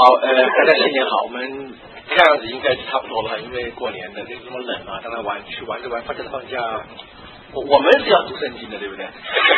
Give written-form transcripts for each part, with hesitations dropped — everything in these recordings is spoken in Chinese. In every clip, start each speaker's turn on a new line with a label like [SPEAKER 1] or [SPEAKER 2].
[SPEAKER 1] 大家新年好，我们看样子应该是差不多了，因为过年的这么冷啊，当然去玩着玩，放假，我们是要读圣经的，对不对？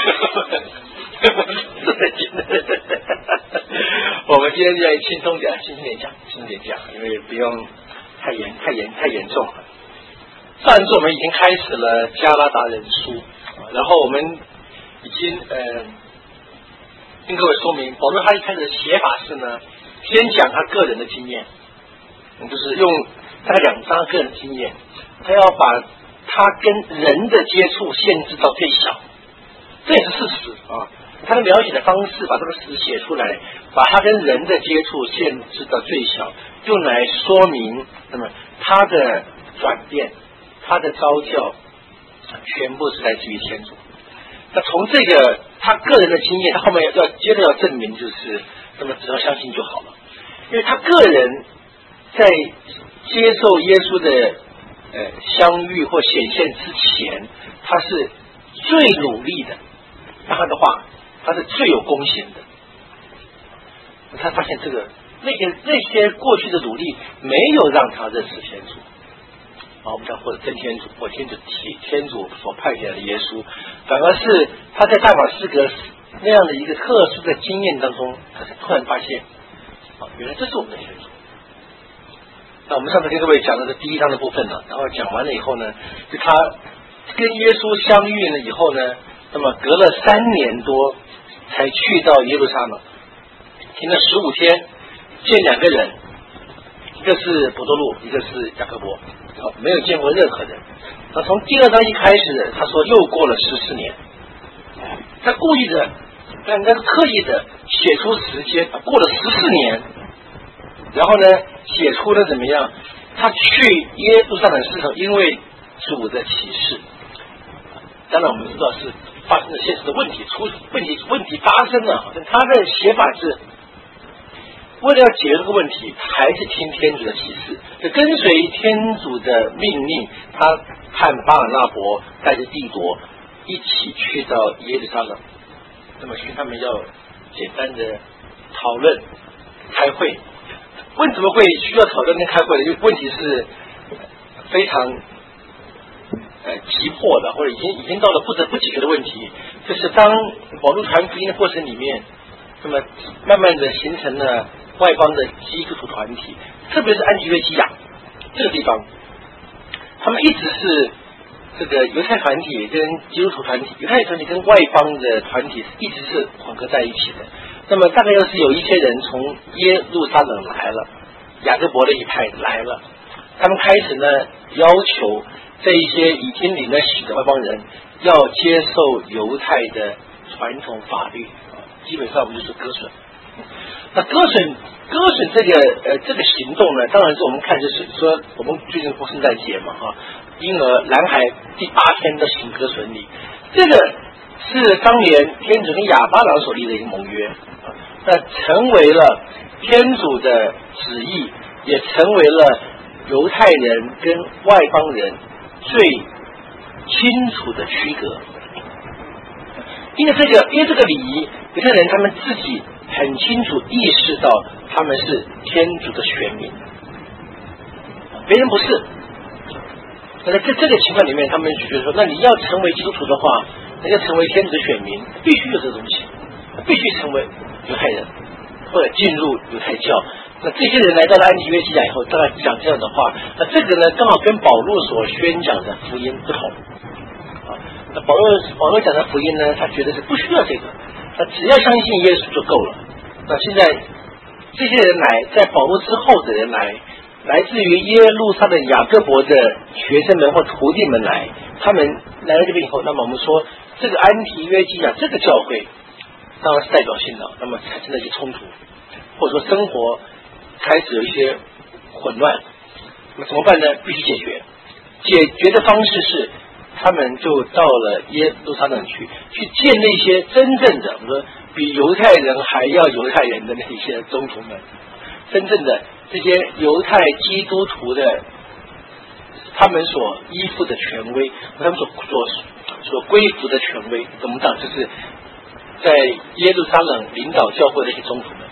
[SPEAKER 1] 读圣经的，我们今天要轻松点讲，因为不用太严重了。上一次我们已经开始了加拉达人书，然后我们已经跟各位说明，保罗他一开始的写法是呢，先讲他个人的经验，就是用大概2章个人的经验，他要把他跟人的接触限制到最小，这也是事实啊。他的描写的方式把这个事写出来，把他跟人的接触限制到最小，用来说明那么他的转变，他的召叫全部是来自于天主。那从这个他个人的经验，他后面接着要证明，就是那么只要相信就好了，因为他个人在接受耶稣的相遇或显现之前，他是最努力的，那他的话他是最有贡献的。他发现那些过去的努力没有让他认识天主。我们讲或者真天主或天主所派遣的耶稣，反而是他在大马士革那样的一个特殊的经验当中，他才突然发现，原来这是我们的天主。那我们上次跟各位讲的是第1章的部分了，然后讲完了以后呢，就他跟耶稣相遇了以后呢，那么隔了3年多才去到耶路撒冷，停了15天，见2个人，一个是伯多禄，一个是雅各伯。没有见过任何人。那从第2章一开始，他说又过了14年，他故意的，应该是刻意的写出时间，过了14年，然后呢写出了怎么样？他去耶路撒冷是因为主的启示。当然我们知道是发生了现实的问题发生了，但他的写法是为了要解决这个问题，还是听天主的启示，就跟随天主的命令，他和巴尔纳伯带着帝铎一起去到耶路撒冷，那么跟他们要简单的讨论开会。为什么会需要讨论跟开会呢？因为问题是非常急迫的，或者已经到了不得不解决的问题。就是当保罗传福音的过程里面，那么慢慢的形成了外邦的基督徒团体，特别是安提约基亚这个地方，他们一直是这个犹太团体跟基督徒团体，犹太团体跟外邦的团体一直是混合在一起的。那么大概又是有一些人从耶路撒冷来了，雅各伯的一派来了，他们开始呢要求这一些已经领了洗的外邦人要接受犹太的传统法律，基本上我们就是割损。那割损这个行动呢，当然是我们看就是说，我们最近过圣诞节嘛因而蓝海第8天的行割损礼，这个是当年天主跟亚巴郎所立的一个盟约，那成为了天主的旨意，也成为了犹太人跟外邦人最清楚的区隔。因为这个礼仪，犹太人他们自己很清楚意识到他们是天主的选民，别人不是。那在这个情况里面，他们就觉得说，那你要成为基督徒的话，那要成为天主的选民，必须有这个东西，必须成为犹太人或者进入犹太教。那这些人来到了安提约基亚以后，大概讲这样的话，那这个呢刚好跟保罗所宣讲的福音不同。那保罗讲的福音呢，他觉得是不需要这个，他只要相信耶稣就够了。那现在这些人来，在保罗之后的人来自于耶路撒冷雅各伯的学生们或徒弟们来，他们来到这边以后，那么我们说这个安提约基亚这个教会当然是代表性的，那么产生了一些冲突，或者说生活开始有一些混乱，那么怎么办呢？必须解决。解决的方式是他们就到了耶路撒冷去见那些真正的，我说比犹太人还要犹太人的那些宗徒们，真正的这些犹太基督徒的他们所依附的权威，他们所归服的权威，怎么讲？就是在耶路撒冷领导教会的一些宗徒们，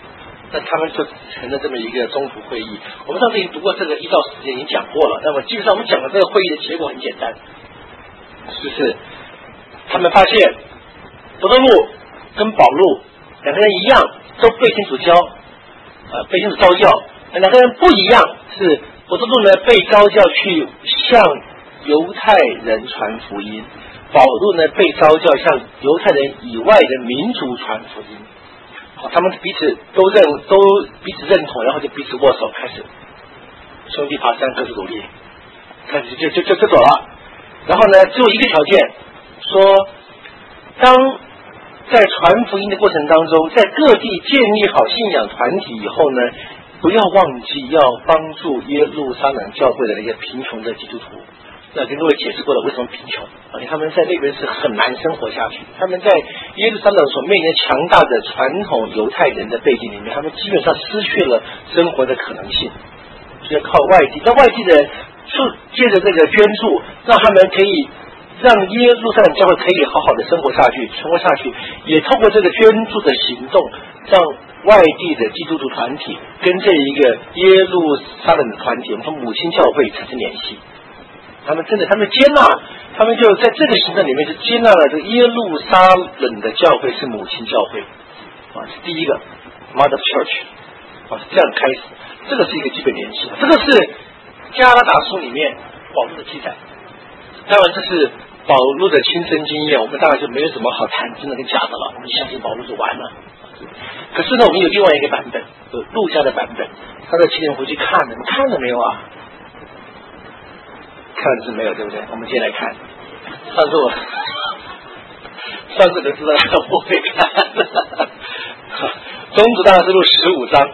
[SPEAKER 1] 那他们就成了这么一个中途会议。我们上次已经读过这个1到10节已经讲过了，那么基本上我们讲的这个会议的结果很简单，就是他们发现伯多禄跟保禄两个人一样，都被天主被天主召教，两个人不一样，是伯多禄呢被召教去向犹太人传福音，保禄呢被召教向犹太人以外的民族传福音。他们彼此都彼此认同，然后就彼此握手，开始兄弟爬山，各自努力，开始就走了。然后呢，只有一个条件，说当在传福音的过程当中，在各地建立好信仰团体以后呢，不要忘记要帮助耶路撒冷教会的那些贫穷的基督徒。那跟各位解释过了，为什么贫穷？他们在那边是很难生活下去。他们在耶路撒冷所面临强大的传统犹太人的背景里面，他们基本上失去了生活的可能性，所以靠外地。那外地的人借着这个捐助，让他们可以让耶路撒冷教会可以好好的生活下去，存活下去，也透过这个捐助的行动，让外地的基督徒团体跟这一个耶路撒冷的团体，我们说母亲教会产生联系。他们接纳，他们就在这个行动里面就接纳了这个耶路撒冷的教会是母亲教会，是第一个 Mother Church， 是这样开始，这个是一个基本联系。这个是加拉达书里面保禄的记载，当然这是保禄的亲身经验，我们当然就没有什么好谈真的跟假的了，我们相信保禄就完了。可是呢，我们有另外一个版本，路加的版本，他的亲人回去看了，你看了没有啊？看是没有，对不对？我们接下来看，上次就知道我不会看宗徒大事录15章，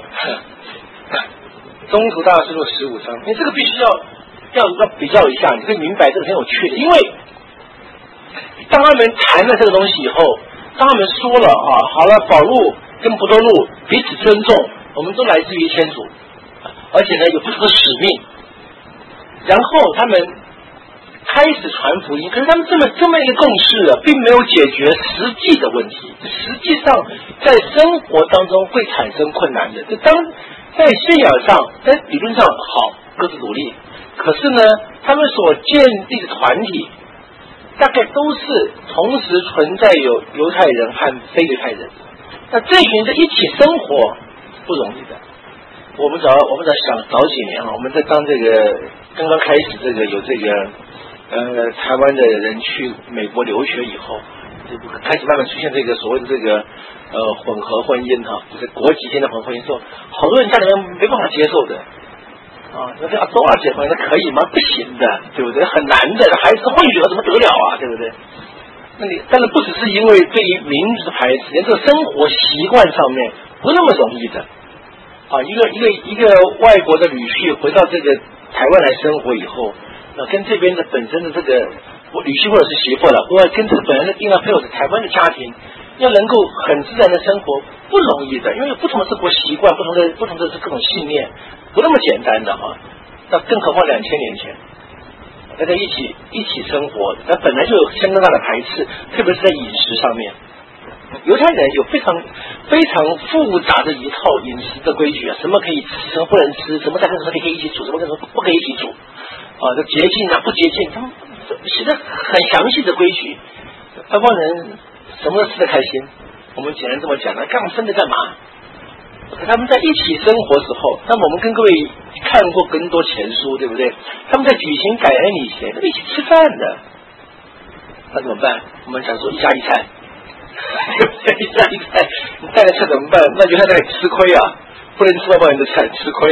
[SPEAKER 1] 宗徒大事录15章，你这个必须要比较一下，你会明白这个很有趣的，因为当他们谈了这个东西以后，当他们说了好了，保禄跟伯多禄彼此尊重，我们都来自于天主，而且呢有不同的使命。然后他们开始传福音，可是他们这么一个共识并没有解决实际的问题，实际上在生活当中会产生困难的。就当在信仰上，在理论上好，各自努力，可是呢，他们所建立的团体大概都是同时存在有犹太人和非犹太人，那这群人一起生活不容易的。我们早想早几年我们在当这个刚刚开始这个有这个台湾的人去美国留学以后，就开始慢慢出现这个所谓的这个混合婚姻就是国籍间的混合婚姻，说好多人家里面没办法接受的那这多少结婚那可以吗？不行的，对不对？很难的，孩子混血怎么得了啊，对不对？那你当然不只是因为对于民族的排斥，连这个生活习惯上面不那么容易的一个外国的女婿回到这个台湾来生活以后，跟这边的本身的这个女婿或者是媳妇了，或者跟这个本来的另外配偶是台湾的家庭，要能够很自然的生活不容易的，因为有不同的生活习惯，不同的是各种信念，不那么简单的那更何况2000年前大家一起生活，那本来就有相当大的排斥，特别是在饮食上面。犹太人有非常复杂的一套饮食的规矩什么可以吃，什么不能吃，什么在跟什么可以一起煮，什么跟什么不可以一起煮这洁净不洁净，他们写的很详细的规矩。外国人什么都吃得开心，我们简单这么讲干分的干嘛？他们在一起生活时候，那么我们跟各位看过更多前书，对不对？他们在举行感恩礼前一起吃饭的，那怎么办？我们讲说一家一菜一家一菜，你带了菜怎么办？那就在那里吃亏不能吃外国人的菜，吃亏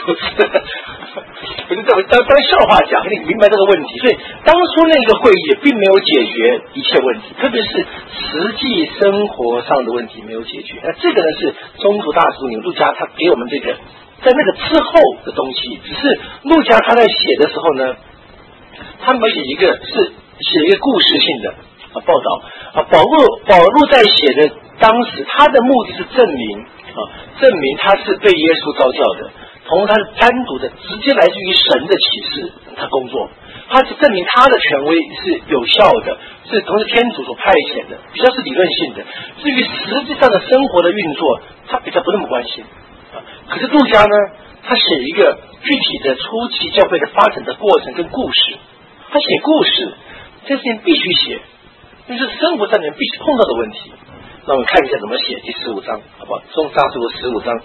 [SPEAKER 1] 我就当笑话讲，你明白这个问题。所以当初那个会议并没有解决一切问题，特别是实际生活上的问题没有解决。那这个呢是宗徒大事录路加他给我们这个在那个之后的东西，只是路加他在写的时候呢，他没写一个故事性的报道保禄在写的当时他的目的是证明他是被耶稣召教的，同时他是单独的直接来自于神的启示，他工作，他是证明他的权威是有效的，是同时天主所派遣的，比较是理论性的。至于实际上的生活的运作，他比较不那么关心可是路加呢，他写一个具体的初期教会的发展的过程跟故事，他写故事，这事情必须写，因为是生活上面必须碰到的问题。那我们看一下怎么写第15章，好不好？中沙书15章。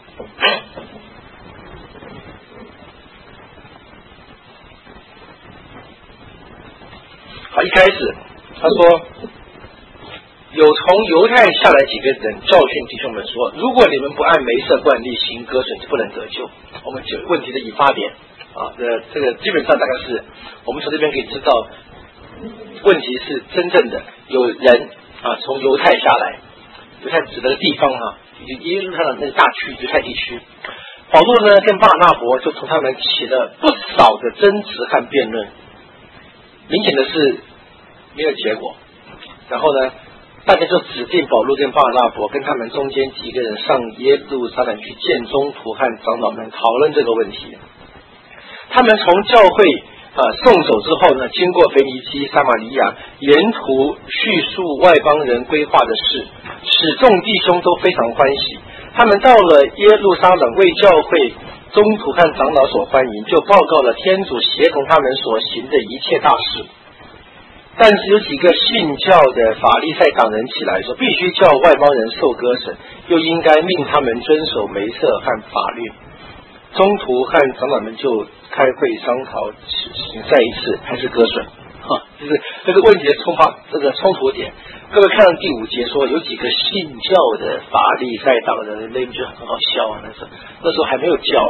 [SPEAKER 1] 好，一开始他说，有从犹太下来几个人教训弟兄们说，如果你们不按梅瑟惯例行割损，就不能得救。我们就问题的引发点啊，这个基本上大概是我们从这边可以知道，问题是真正的有人啊从犹太下来，犹太指的地方啊，耶路撒冷那个大区犹太地区。保罗呢跟巴拿伯就从他们起了不少的争执和辩论，明显的是没有结果。然后呢，大家就指定保罗跟巴拿伯跟他们中间几个人上耶路撒冷去见宗徒和长老们讨论这个问题。他们从教会送走之后呢，经过腓尼基、撒玛利亚，沿途叙述外邦人归化的事，使众弟兄都非常欢喜。他们到了耶路撒冷，为教会宗徒和长老所欢迎，就报告了天主协同他们所行的一切大事。但是有几个信教的法利赛党人起来说，必须叫外邦人受割损，又应该命他们遵守梅瑟和法律。宗徒和长老们就开会商讨，再一次还是割损。就是这个问题的冲突点。各位看到第5节说，有几个信教的法利赛党人，那就很好笑啊，那时候还没有教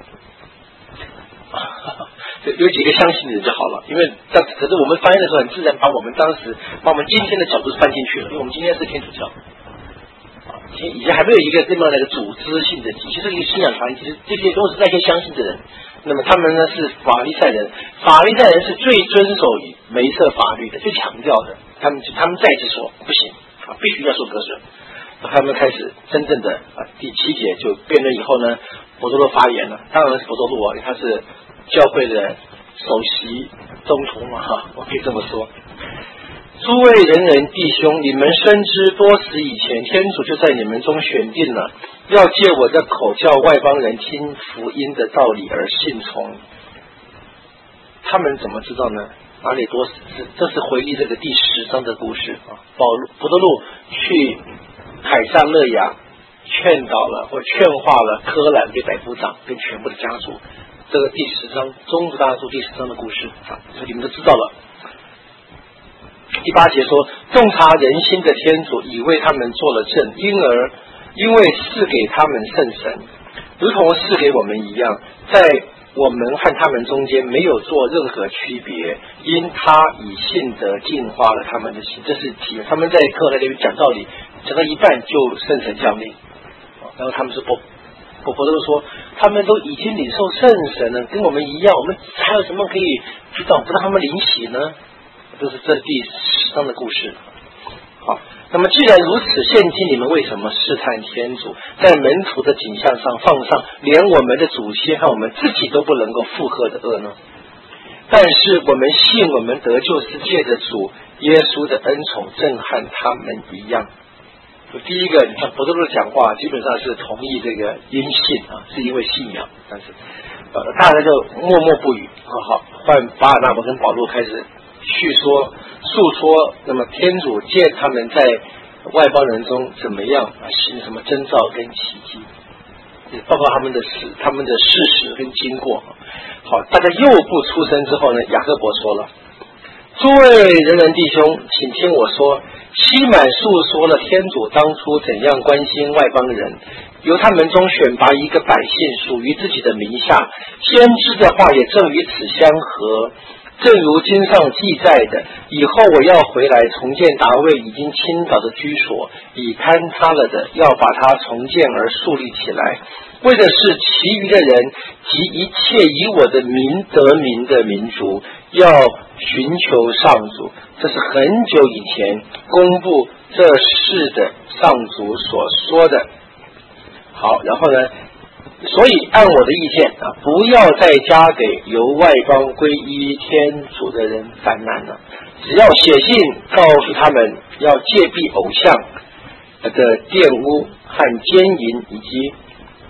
[SPEAKER 1] 有几个相信的人就好了，因为可是我们翻译的时候很自然把我们今天的角度翻进去了，因为我们今天是天主教以前还没有一个这么那个组织性的体系，这个信仰团体，这些都是那些相信的人。那么他们呢是法利赛人，法利赛人是最遵守梅瑟法律的，最强调的。他们再次说不行必须要受割损。他们开始真正的第7节就辩论以后呢，伯多禄发言了。当然是伯多禄因为他是教会的首席宗徒嘛我可以这么说。诸位人弟兄，你们深知多时以前，天主就在你们中选定了，要借我的口叫外邦人听福音的道理而信从。他们怎么知道呢？哪里多时？这是回忆这个第10章的故事伯多禄去凯撒勒雅劝导了或劝化了科兰给百夫长跟全部的家族。这个第10章中部大书第10章的故事所以你们都知道了。第8节说，洞察人心的天主已为他们做了证，因为赐给他们圣神，如同赐给我们一样，在我们和他们中间没有做任何区别，因他以信德净化了他们的心。这是题，他们在课那里讲道理，讲到一半就圣神降临，然后他们是伯多禄说，他们都已经领受圣神了，跟我们一样，我们还有什么可以去找不到他们领洗呢？这是这第10章的故事。好，那么既然如此，现今你们为什么试探天主，在门徒的景象上放上连我们的祖先和我们自己都不能够负荷的恶呢？但是我们信我们得救是借着主耶稣的恩宠，正和他们一样。第一个，你看伯多禄讲话基本上是同意这个因信是因为信仰，但是大家就默默不语。好，换巴尔纳伯跟保禄开始诉说，那么天主借他们在外邦人中怎么样行什么征兆跟奇迹，包括他们的事实跟经过。好，大家又不出声之后呢，雅各伯说了，诸位人弟兄，请听我说，西满述说了天主当初怎样关心外邦人，由他们中选拔一个百姓属于自己的名下，先知的话也正与此相合。正如经上记载的，以后我要回来重建达味已经倾倒的居所，已坍塌了的要把它重建而树立起来，为的是其余的人及一切以我的名得名的民族要寻求上主。这是很久以前公布这事的上主所说的。好，然后呢，所以按我的意见不要再加给由外邦皈依天主的人烦难了，只要写信告诉他们要戒避偶像的玷污和奸淫以及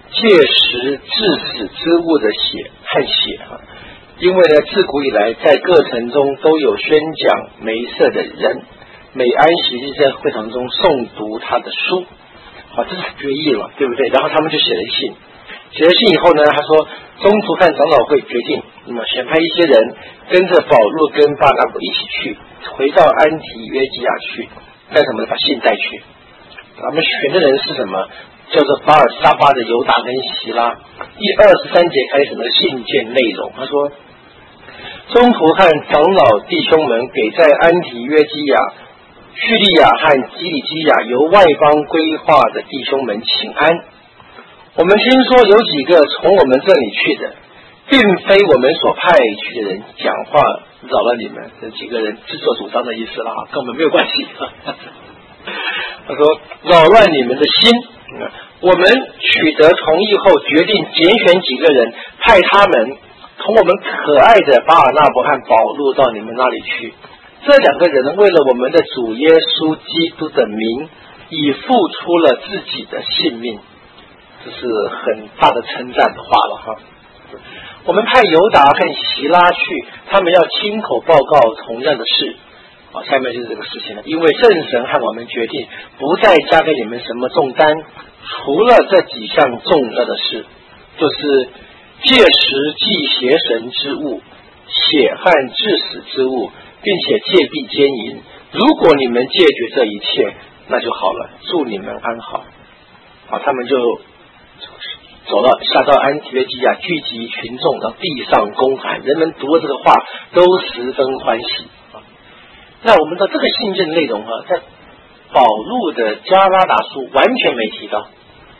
[SPEAKER 1] 借食致死之物的血和血啊。因为呢，自古以来在各城中都有宣讲梅瑟的人，每安息日在会堂中诵读他的书。好，这是决议了，对不对？然后他们就写了信，写了信以后呢，他说宗徒和长老会决定，那么选派一些人跟着保罗跟巴拿巴一起去，回到安提约基亚去，干什么？把信带去。他们选的人是什么？叫做巴尔沙巴的犹大跟希拉。第23节开始的信件内容，他说宗徒和长老弟兄们给在安提约基亚、叙利亚和基里基亚由外邦归化的弟兄们请安。我们听说有几个从我们这里去的，并非我们所派去的人讲话扰了你们，这几个人自作主张的意思了，跟我们没有关系。他说扰乱你们的心，我们取得同意后决定拣选几个人，派他们同我们可爱的巴尔纳伯和保禄到你们那里去。这两个人为了我们的主耶稣基督的名，已付出了自己的性命。这是很大的称赞的话了哈。我们派犹达和希拉去，他们要亲口报告同样的事。好，下面就是这个事情了。因为圣神和我们决定不再加给你们什么重担，除了这几项重要的事，就是戒食祭邪神之物、血和致死之物，并且戒避奸淫。如果你们戒绝这一切，那就好了，祝你们安好。好，他们就走了，下到安提约基亚，聚集群众，到地上公喊，人们读了这个话都十分欢喜。那我们的这个信件内容在保禄的加拉达书完全没提到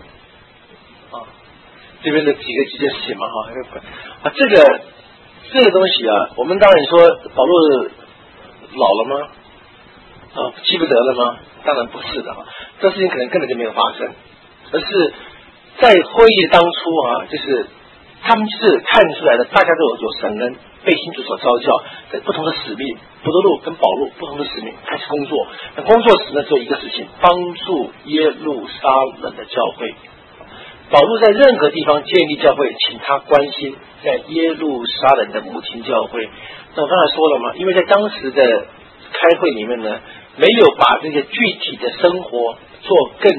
[SPEAKER 1] 这边的几件事情嘛这个东西我们当然说保禄老了吗？记不得了吗？当然不是的这事情可能根本就没有发生，而是在会议当初就是他们是看出来的，大家都有神恩，被信主所召叫，在不同的使命，伯多禄跟保禄不同的使命开始工作。那工作时呢，做一个事情，帮助耶路撒冷的教会。保禄在任何地方建立教会，请他关心在耶路撒冷的母亲教会。那我刚才说了嘛，因为在当时的开会里面呢，没有把这个具体的生活做更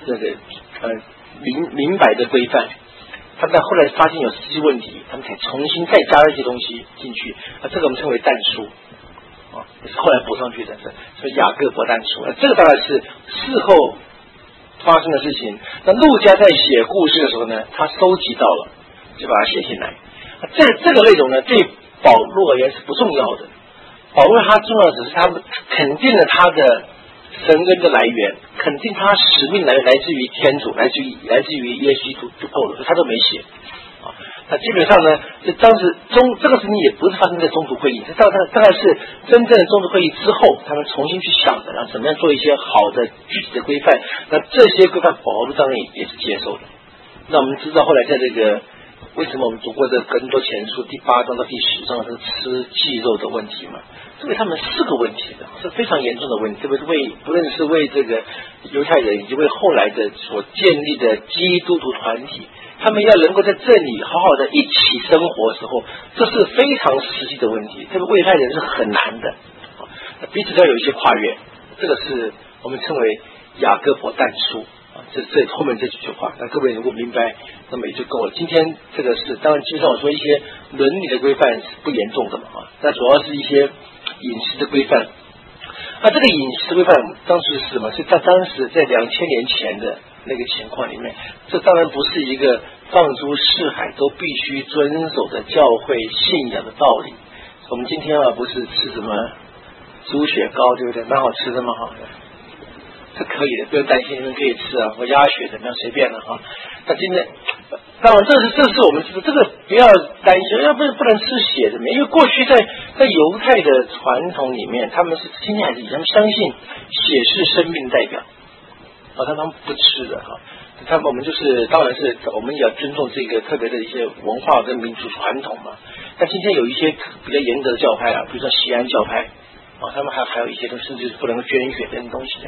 [SPEAKER 1] 明白的规范。他们后来发现有实际问题，他们才重新再加了一些东西进去，这个我们称为但书也是后来补上去的，所以雅各伯但书这个当然是事后发生的事情。那路加在写故事的时候呢，他收集到了，就把它写进来。这个内容呢，对保禄而言是不重要的。保禄他重要的只是他们肯定了他的神恩的来源，肯定他使命来自于天主，来自于耶稣基督，他都没写那基本上呢，当时这个事情也不是发生在宗徒会议，这大概是真正的宗徒会议之后，他们重新去想的，然后怎么样做一些好的具体的规范。那这些规范保禄当然也是接受的。那我们知道后来在这个为什么我们读过这哥林多前书第8章到第10章是吃祭肉的问题嘛？这为他们是个问题的，是非常严重的问题，特别是不论是为这个犹太人以及为后来的所建立的基督徒团体，他们要能够在这里好好的一起生活的时候，这是非常实际的问题，这个为犹太人是很难的彼此要有一些跨越，这个是我们称为雅各伯但书这后面这几句话，那各位如果明白，那么也就够了。今天这个是当然，基本上我说一些伦理的规范是不严重的嘛那主要是一些饮食的规范。那这个饮食的规范当时是什么？是在当时在2000年前的那个情况里面，这当然不是一个放诸四海都必须遵守的教会信仰的道理。我们今天不是吃什么猪血糕，对不对？蛮好吃的嘛是可以的，不用担心，你们可以吃或鸭血怎么样随便了那今天当然这是我们知道，这个不要担心，要不能吃血的，因为过去在犹太的传统里面，他们是今天还是以他们相信血是生命代表他们不吃的我们就是当然是我们也要尊重这个特别的一些文化跟民族传统嘛。但今天有一些比较严格的教派比如说西安教派他们还有一些都甚至是不能够捐血等东西的，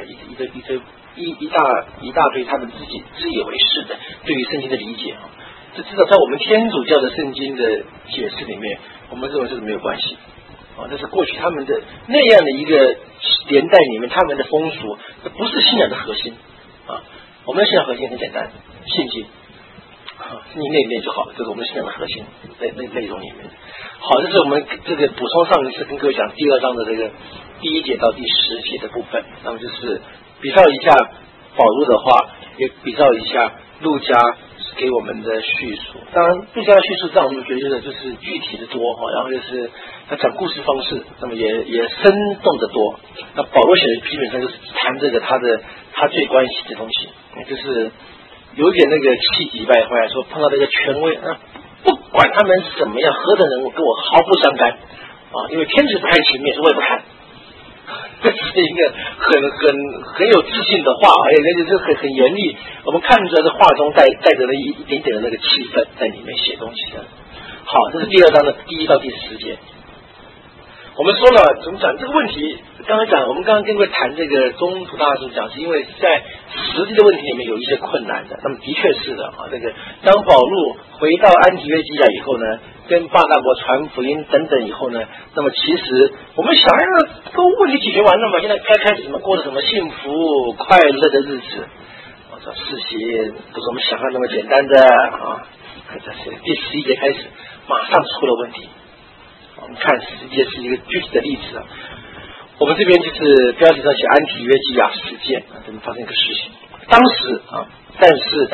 [SPEAKER 1] 一大堆他们自以为是的对于圣经的理解啊。这至少在我们天主教的圣经的解释里面，我们认为这是没有关系啊。这是过去他们的那样的一个年代里面，他们的风俗，这不是信仰的核心啊。我们的信仰核心很简单，信经啊，你念就好了，这是我们信仰的核心内容里面。好，这是我们这个补充上一次跟各位讲第2章的这个第1节到第10节的部分，那么就是比照一下保罗的话，也比照一下路加给我们的叙述。当然路加的叙述让我们觉得就是具体的多，然后就是他讲故事方式，那么也生动的多。那保罗写的基本上就是谈这个他最关心的东西，就是有点那个气急败坏，说碰到这个权威不管他们怎么样，何等人物跟我毫不相干啊！因为天子不看情面，我也不看。这是一个很有自信的话，而且这很严厉。我们看着这话中带着了一点点的那个气氛在里面写东西的。好，这是第2章的第1到第10节。我们说了怎么讲这个问题？刚才讲，我们刚刚跟各位谈这个中途大师讲，是因为在实际的问题里面有一些困难的。那么的确是的啊，这个当保禄回到安提约基亚以后呢，跟巴拿伯传福音等等以后呢，那么其实我们想让都问题解决完了嘛，现在该开始什么过着什么幸福快乐的日子。这事情不是我们想象那么简单的啊。这是第11节开始，马上出了问题。我们看11节是一个具体的例子啊。我们这边就是标题上写安提约基亚事件啊，这边发生一个事情。但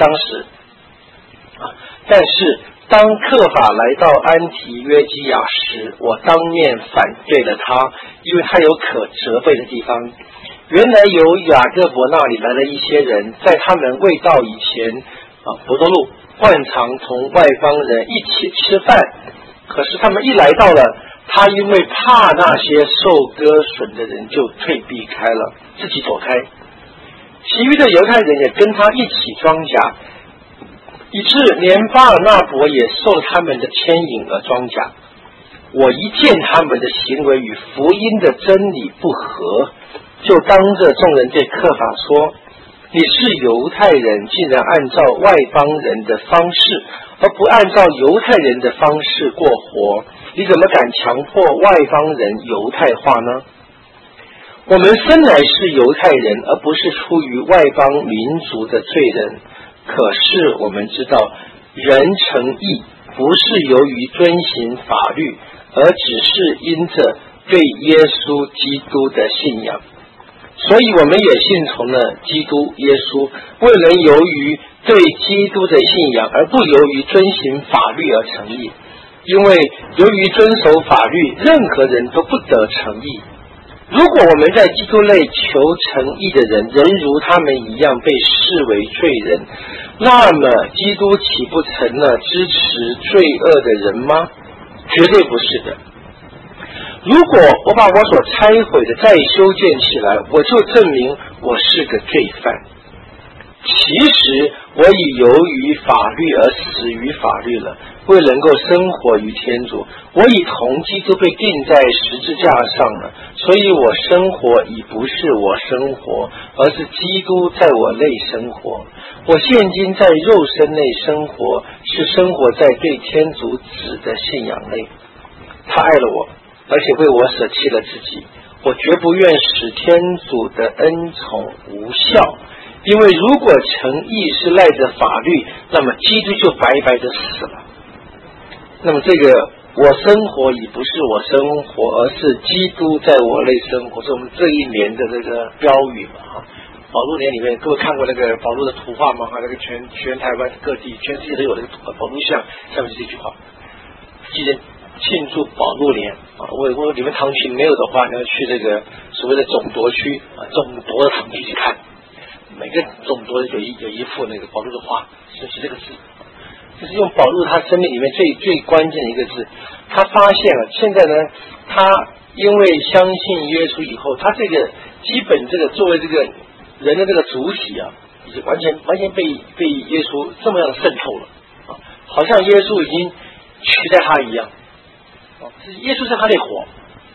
[SPEAKER 1] 是当克法来到安提约基亚时，我当面反对了他，因为他有可责备的地方。原来由雅各伯那里来了一些人，在他们未到以前伯多禄惯常同外邦人一起吃饭，可是他们一来到了，他因为怕那些受割损的人，就退避开了，自己躲开。其余的犹太人也跟他一起装甲，以致连巴尔纳伯也受他们的牵引而装甲。我一见他们的行为与福音的真理不合，就当着众人对克法说：你是犹太人，竟然按照外邦人的方式，而不按照犹太人的方式过活，你怎么敢强迫外邦人犹太化呢？我们生来是犹太人，而不是出于外邦民族的罪人。可是我们知道，人成义不是由于遵行法律，而只是因着对耶稣基督的信仰。所以我们也信从了基督耶稣，未能由于对基督的信仰而不由于遵行法律而成义，因为由于遵守法律，任何人都不得成义。如果我们在基督内求成义的人仍如他们一样被视为罪人，那么基督岂不成了支持罪恶的人吗？绝对不是的。如果我把我所拆毁的再修建起来，我就证明我是个罪犯。其实我已由于法律而死于法律了，为能够生活于天主，我已同基督被钉在十字架上了，所以我生活已不是我生活，而是基督在我内生活。我现今在肉身内生活，是生活在对天主子的信仰内。他爱了我，而且为我舍弃了自己，我绝不愿使天主的恩宠无效。因为如果成义是赖着法律，那么基督就白白的死了。那么这个我生活已不是我生活，而是基督在我内生活，是我们这一年的这个标语嘛。保禄年里面，各位看过那个保禄的图画吗？那个全台湾各地、全世界都有那个保禄像，下面是这句话：记得庆祝保禄年啊！我你们堂群没有的话，你要去这个所谓的总铎区总铎的堂区去看。每个总铎有一幅那个保禄的画，是这个字，就是用保禄他生命里面最关键的一个字。他发现了，现在呢，他因为相信耶稣以后，他这个基本这个作为这个人的这个主体啊，已经完全被耶稣这么样的渗透了啊，好像耶稣已经取代他一样啊，耶稣是他的活。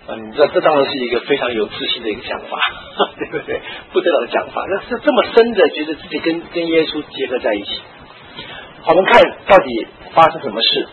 [SPEAKER 1] 你知道这当然是一个非常有自信的一个讲法，对不对？不得了的讲法，那是这么深的觉得自己跟耶稣结合在一起。好，我们看到底发生什么事。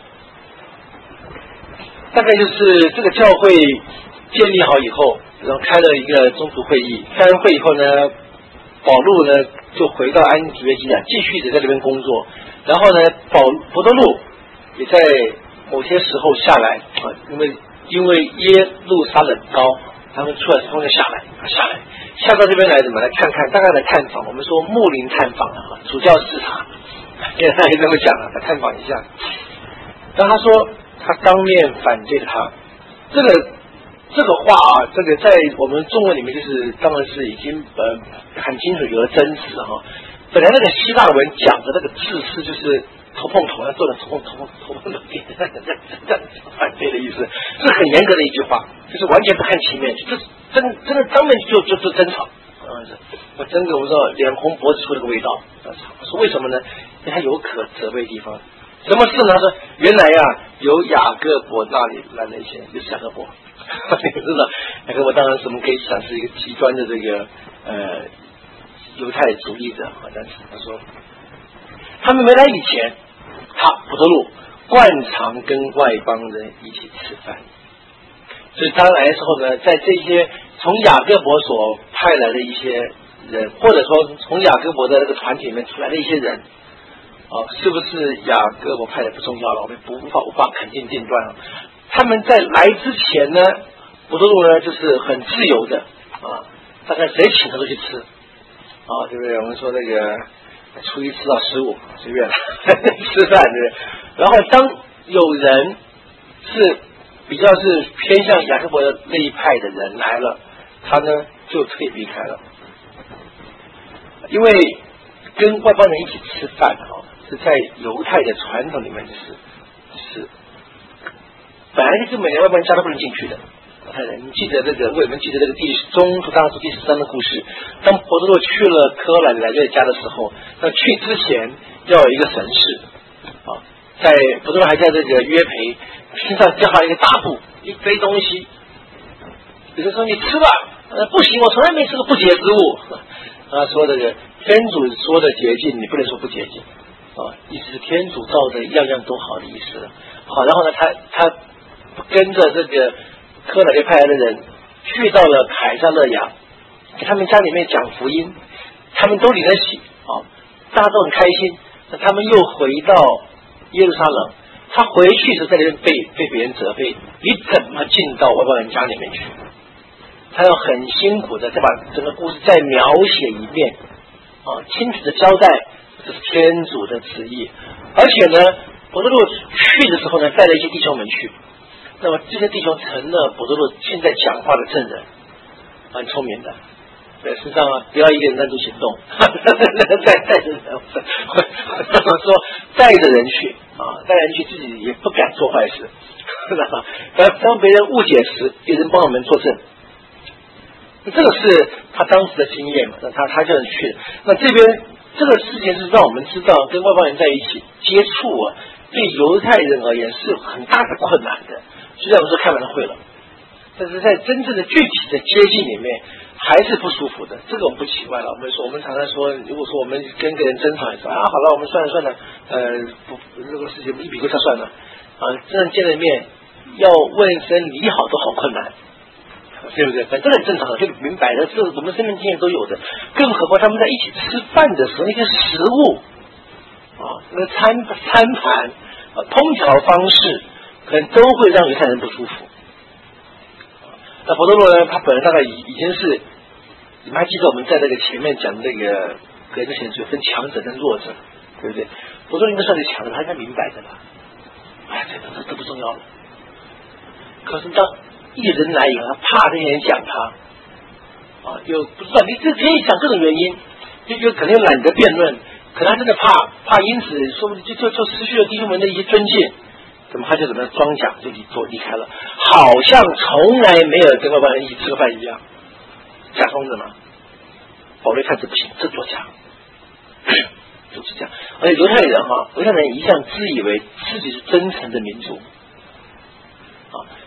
[SPEAKER 1] 大概就是这个教会建立好以后，然后开了一个中途会议，开完会以后呢，保禄呢就回到安提约基亚，继续的在这边工作。然后呢，伯多禄也在某些时候下来啊，因为耶路撒冷高，他们出来之后就下到这边来，怎么来看看，大概来探访。我们说牧灵探访啊，主教视察，现在也这么讲了，来探访一下。当他说他当面反对他，这个话啊，这个在我们中文里面就是当然是已经很清楚有了真实哈。本来那个希腊文讲的那个字是就是头碰头，要做的头碰头，这样反对的意思，是很严格的一句话，就是完全不看情面，就是真的当面就争吵，我真的我说脸红脖子粗那个味道，说为什么呢？因为他有可责备的地方。什么事呢？他说原来由雅各伯那里来了一些，就是雅各伯，你知道雅各伯当然是我们可以想是一个极端的这个犹太主义者，但是他说他们没来以前，伯多禄惯常跟外邦人一起吃饭，所以当来的时候呢，在这些从雅各伯所派来的一些人，或者说从雅各伯的那个团体里面出来的一些人。是不是雅各伯派的不重要了，我们无法肯定定断了。他们在来之前呢，伯多禄呢就是很自由的大概谁请他都去吃对不对？我们说那个初一吃到15随便吃饭，对不对？然后当有人是比较是偏向雅各伯的那一派的人来了，他呢就可以离开了，因为跟外邦人一起吃饭是在犹太的传统里面是本来就每个外邦人家都不能进去的。你记得这个，为我们记得这个中途当时第13的故事，当伯多禄去了科兰来这家的时候，那去之前要有一个神事在伯多禄还在这个约培身上加上一个大布，一堆东西，有人说你吃吧，不行，我从来没吃过不洁之物。他说这个天主说的洁净，你不能说不洁净意思是天主造的样样都好的意思。好，然后呢，他跟着这个科乃略派来的人去到了凯撒勒雅，给他们家里面讲福音，他们都领了喜大家都很开心。那他们又回到耶路撒冷，他回去时在那边被别人责备，你怎么进到外邦人家里面去？他要很辛苦的再把整个故事再描写一遍清楚的交代这是天主的旨意。而且呢，伯多禄去的时候呢，带了一些弟兄们去，那么这些弟兄成了伯多禄现在讲话的证人，蛮聪明的。对，实际上不要一个人单独行动，带着人，我说带着人去带人去，自己也不敢做坏事。当别人误解时，别人帮我们作证。这个是他当时的经验嘛，那他这样去。那这边这个事情是让我们知道，跟外邦人在一起接触对犹太人而言是很大的困难的。虽然我们说开完会了，但是在真正的具体的接近里面还是不舒服的。这个我们不奇怪了。我们常常说，如果说我们跟个人争吵，说好了，我们算了，这个事情一笔勾销算了真正见了面要问声你好都好困难。对不对？反正很正常的，就明白的，这我们生命经验都有的。更何况他们在一起吃饭的时候，那些食物那个餐盘烹调方式，可能都会让犹太人不舒服。那伯多禄呢，他本人大概已经是，你们还记得我们在那个前面讲的那个格子显著分强者跟弱者，对不对？伯多禄应该算是强的，他应该明白的吧？这不重要了。可是当一人来以后，他怕这些人讲他就不知道，你这可以讲各种原因，就可能懒得辩论，可能他真的怕因此说不定就失去了弟兄们的一些尊敬，怎么他就怎么装假就离开了，好像从来没有跟外邦人一起吃饭一样，假装的嘛。保罗看这不行，这作假，就是这样。而且犹太人一向自以为自己是真诚的民族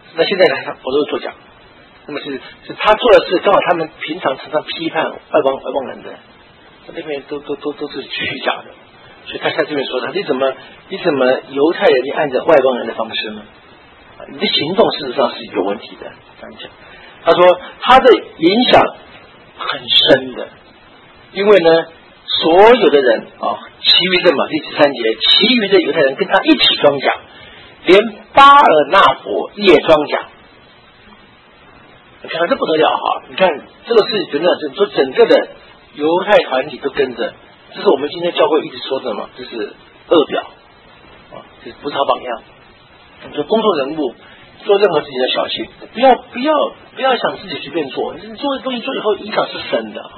[SPEAKER 1] 那现在呢，佛陀作假，那么是他做的事，刚好他们平常常批判外邦人的，那边都是虚假的，所以他在这边说他，你怎么犹太人你按着外邦人的方式呢？你的行动事实上是有问题的。这样讲，他说他的影响很深的，因为呢，所有的人其余的第13节，其余的犹太人跟他一起装甲，连巴尔纳伯也装甲。你看这不得了哈！你看这个是真的，说整个的犹太团体都跟着，这是我们今天教会一直说的嘛，这是恶表这不是好榜样。你说公众人物做任何事情要小心，不要想自己随便做，你做的东西做以后影响是深的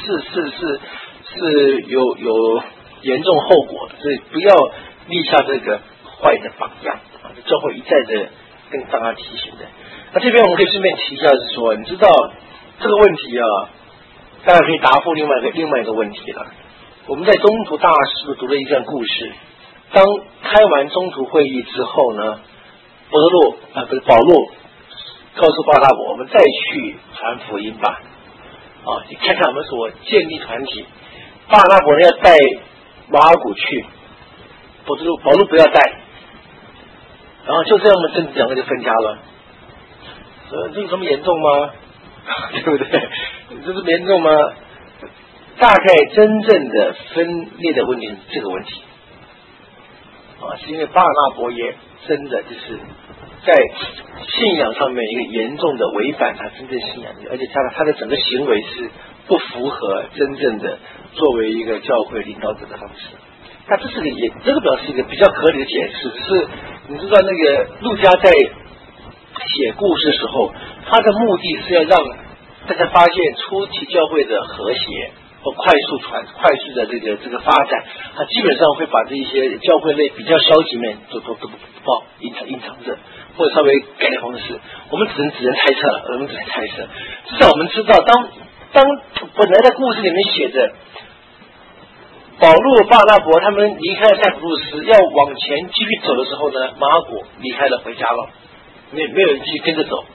[SPEAKER 1] 是有严重后果的，所以不要立下这个坏的榜样教会一再的跟大家提醒的。那这边我们可以顺便提一下，是说，你知道这个问题大家可以答复另外一个问题了。我们在中途大师读了一段故事，当开完中途会议之后呢，保罗告诉巴拿伯，我们再去传福音吧。你看看我们所建立团体，巴拿伯要带马尔谷去，保罗不要带，然后就这样，我们政治两个就分家了。这有这么严重吗？对不对？这么严重吗？大概真正的分裂的问题是这个问题是因为巴尔纳伯也真的就是在信仰上面一个严重的违反他真正信仰，而且他的整个行为是不符合真正的作为一个教会领导者的方式。那这个表示一个比较合理的解释，是你知道那个路加在写故事的时候，他的目的是要让大家发现初期教会的和谐和快速的这个发展，他基本上会把这一些教会类比较消极面都隐藏着，或者稍微改良方式，我们只能猜测了，至少我们知道，当本来的故事里面写着保罗、巴拿伯他们离开了塞浦路斯，要往前继续走的时候呢，马尔谷离开了，回家了，没有人继续跟着走。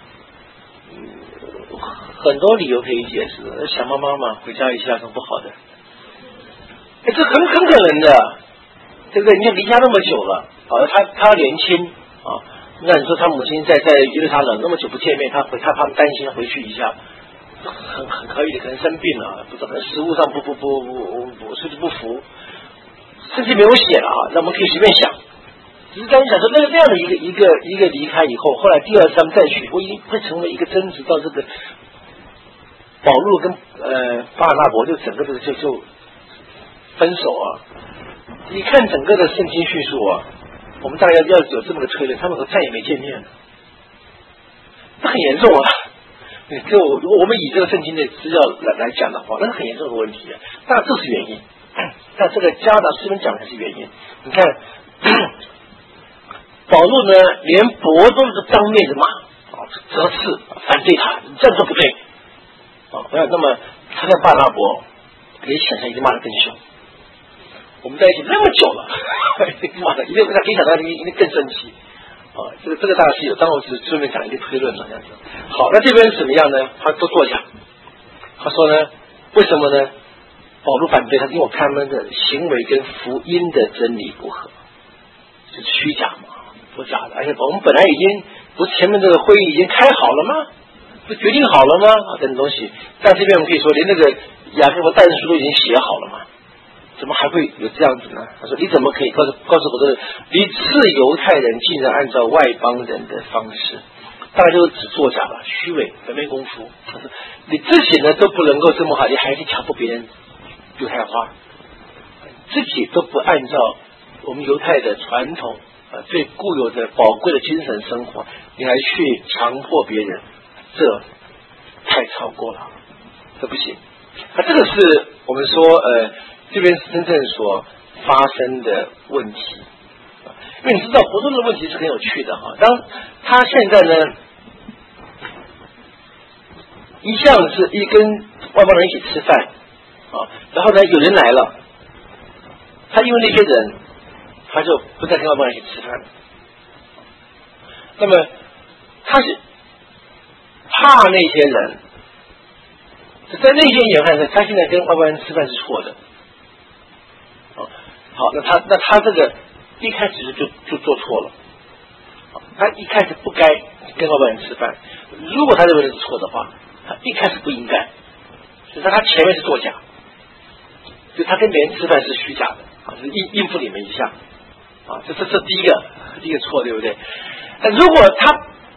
[SPEAKER 1] 很多理由可以解释，想妈妈嘛，回家一下很不好的。这很可能的，对不对？你看离家那么久了，他年轻那你说他母亲在耶路撒冷那么久不见面，他们担心回去一下，很可以的，可能生病了，不可能食物上睡得不服，甚至没有写了那我们可以随便想。只是当你想说那样的一个离开以后，后来第二次他们再去，会成为一个争执到这个保罗跟巴尔纳伯就整个就分手你看整个的圣经叙述我们大概要有这么个推论，他们再也没见面了，这很严重如果我们以这个圣经的资料来讲的话，那是很严重的问题当然这是原因，但这个加拿大诗人讲的是原因。你看保罗呢，连伯多都当面的骂责斥反对他，你这样做不对那么他跟巴拿伯可以想象一定骂得更凶。我们在一起那么久了，骂的一定他可以想到一定更生气这个大概是有，当然我只是顺便讲一个推论这样子。好，那这边怎么样呢？他都作假。他说呢，为什么呢？保罗反对他，因为我看他们的行为跟福音的真理不合，是虚假嘛，作假的。而且我们本来不是前面这个会议已经开好了吗？不决定好了吗？等等东西。但这边我们可以说，连那个雅各伯代证书都已经写好了嘛，怎么还会有这样子呢？他说：“你怎么可以告诉我的你是犹太人，竟然按照外邦人的方式？”大概就是指作假了，虚伪，表面功夫。他说：“你自己呢都不能够这么好，你还去强迫别人犹太化，自己都不按照我们犹太的传统最固有的宝贵的精神生活，你还去强迫别人，这太超过了，这不行。这个是我们说这边是真正所发生的问题。因为你知道活动的问题是很有趣的当他现在呢一向是跟外邦人一起吃饭然后呢有人来了，他因为那些人他就不再跟外邦人一起吃饭了。那么他是怕那些人，在那些人看来，他现在跟外邦人吃饭是错的。好，那他这个一开始就做错了。他一开始不该跟外邦人吃饭，如果他认为是错的话，他一开始不应该。所以他前面是作假，就他跟别人吃饭是虚假的啊，是应付你们一下啊，这第一个错，对不对？如果他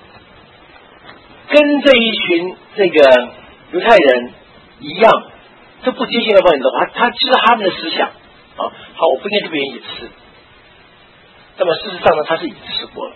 [SPEAKER 1] 跟这一群这个犹太人一样，都不接近外邦人的话，他知道他们的思想啊，好，我不应该跟别人一起吃。那么事实上呢，他是已经吃过了。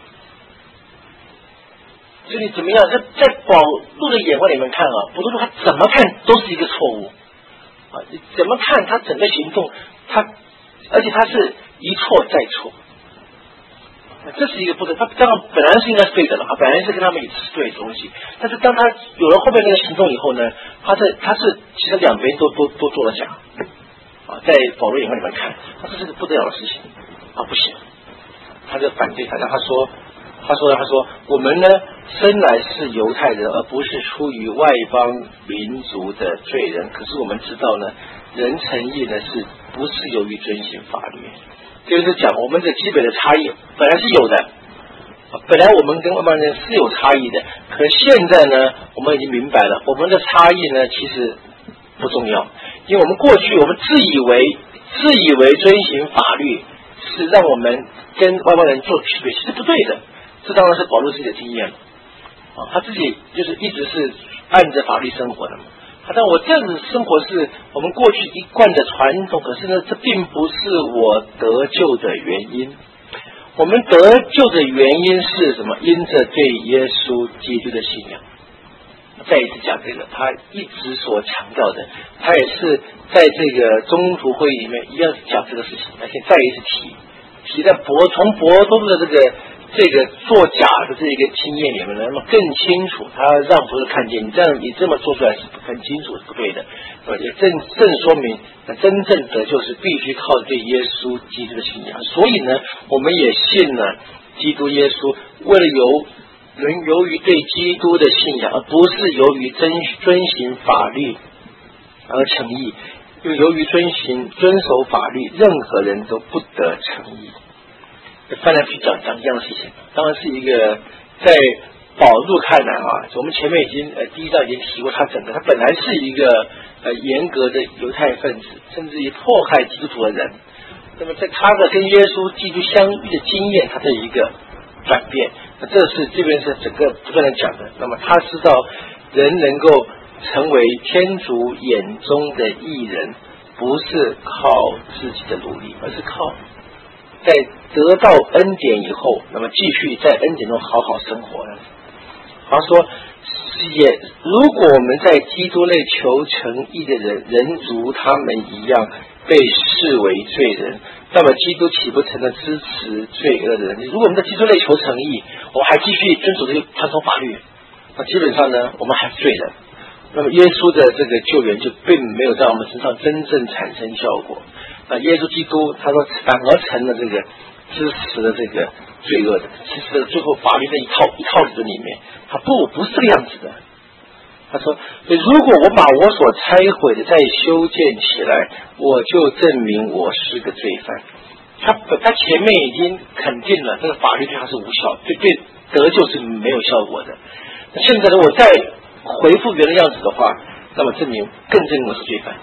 [SPEAKER 1] 所以怎么样，在保罗的眼光里面看啊，保罗说他怎么看都是一个错误啊，怎么看他整个行动，而且他是一错再错。这是一个不对，他当然本来是应该是对的了，本来是跟他们一起吃对的东西，但是当他有了后面那个行动以后呢，他是其实两边都做了假啊，在保罗眼光里面看，他说这是个不得了的事情啊，不行，他就反对他，让他说我们呢生来是犹太人，而不是出于外邦民族的罪人，可是我们知道呢，人成义呢是不是由于遵循法律？就是讲我们的基本的差异本来是有的，本来我们跟外邦人是有差异的，可现在呢，我们已经明白了，我们的差异呢其实不重要，因为我们过去我们自以为遵循法律是让我们跟外邦人做区别，其实不对的。这当然是保罗自己的经验了啊，他自己就是一直是按着法律生活的嘛。但我这样子生活是我们过去一贯的传统，可是呢，这并不是我得救的原因。我们得救的原因是什么？因着对耶稣基督的信仰。再一次讲这个，他一直所强调的，他也是在这个宗徒会议里面一样讲这个事情，而且再一次提在从伯多禄的这个作假的这一个经验里面呢，那么更清楚，他让伯多看见你这么做出来是很清楚是不对的，也正说明真正得救是必须靠对耶稣基督的信仰。所以呢，我们也信了基督耶稣，为了由于对基督的信仰，而不是由于遵循法律而成义，又由于遵守法律，任何人都不得成义。翻来去讲一样的事情，当然是一个在保罗看来啊，我们前面已经第一章已经提过，他本来是一个严格的犹太分子，甚至于迫害基督徒的人。那么在他的跟耶稣基督相遇的经验，他的一个转变，这边是整个不断的讲的。那么他知道人能够成为天主眼中的义人，不是靠自己的努力，而是靠在得到恩典以后，那么继续在恩典中好好生活。他说如果我们在基督内求成义的人如他们一样被视为罪人，那么基督岂不成了支持罪恶的人？如果我们在基督内求成义，我们还继续遵守这些传统法律，那基本上呢，我们还是罪人。那么耶稣的这个救援就并没有在我们身上真正产生效果。那耶稣基督他说反而成了这个支持了这个罪恶的，其实最后法律的一套理论里面，他不是这个样子的。他说如果我把我所拆毁的再修建起来，我就证明我是个罪犯。他前面已经肯定了这个法律对他是无效，对得救是没有效果的。现在如果再回复原来样子的话，那么更证明我是罪犯，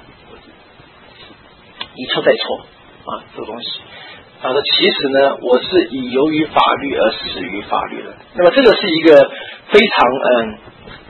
[SPEAKER 1] 一错再错啊，这个东西。他说其实呢，我是由于法律而死于法律的。那么这个是一个非常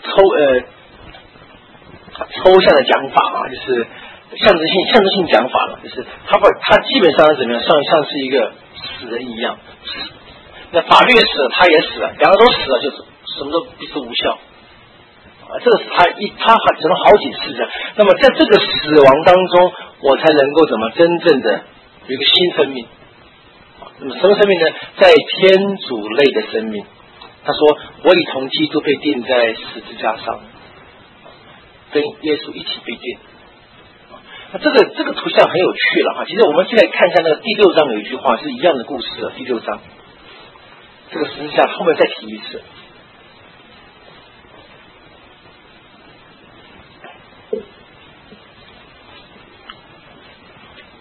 [SPEAKER 1] 抽象的讲法啊，就是象征性讲法了，就是他基本上是怎么样，像是一个死人一样，那法律死了，他也死了，两个都死了，就是什么都必是无效啊。这个是他只能好几次的。那么在这个死亡当中，我才能够怎么真正的有一个新生命。那么什么生命呢？在天主类的生命。他说我已同基督被钉在十字架上，跟耶稣一起被钉。那这个图像很有趣了哈。其实我们现在看一下那个第6章有一句话是一样的故事的，第6章这个十字架后面再提一次。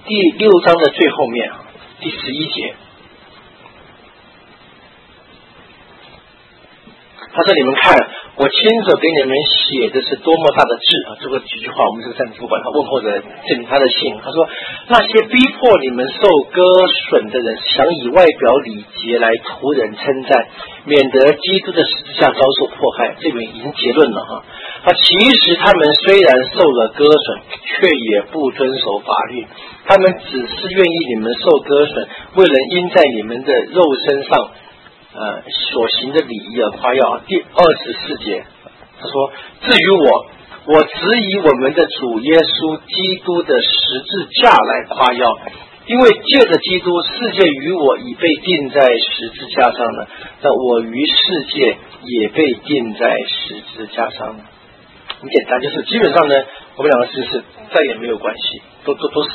[SPEAKER 1] 第6章的最后面第11节，他说：“你们看，我亲手给你们写的是多么大的字啊！”这个几句话，我们这个暂时不管他，问候着证明他的信。他说：“那些逼迫你们受割损的人，想以外表礼节来图人称赞，免得基督的十字架遭受迫害。”这边已经结论了哈。其实他们虽然受了割损，却也不遵守法律。他们只是愿意你们受割损，为了因在你们的肉身上所行的礼仪而夸耀。第24节，他说：“至于我只以我们的主耶稣基督的十字架来夸耀，因为借着基督，世界与我已被钉在十字架上了，那我与世界也被钉在十字架上了。”很简单，就是基本上呢，我们两个是再也没有关系，都死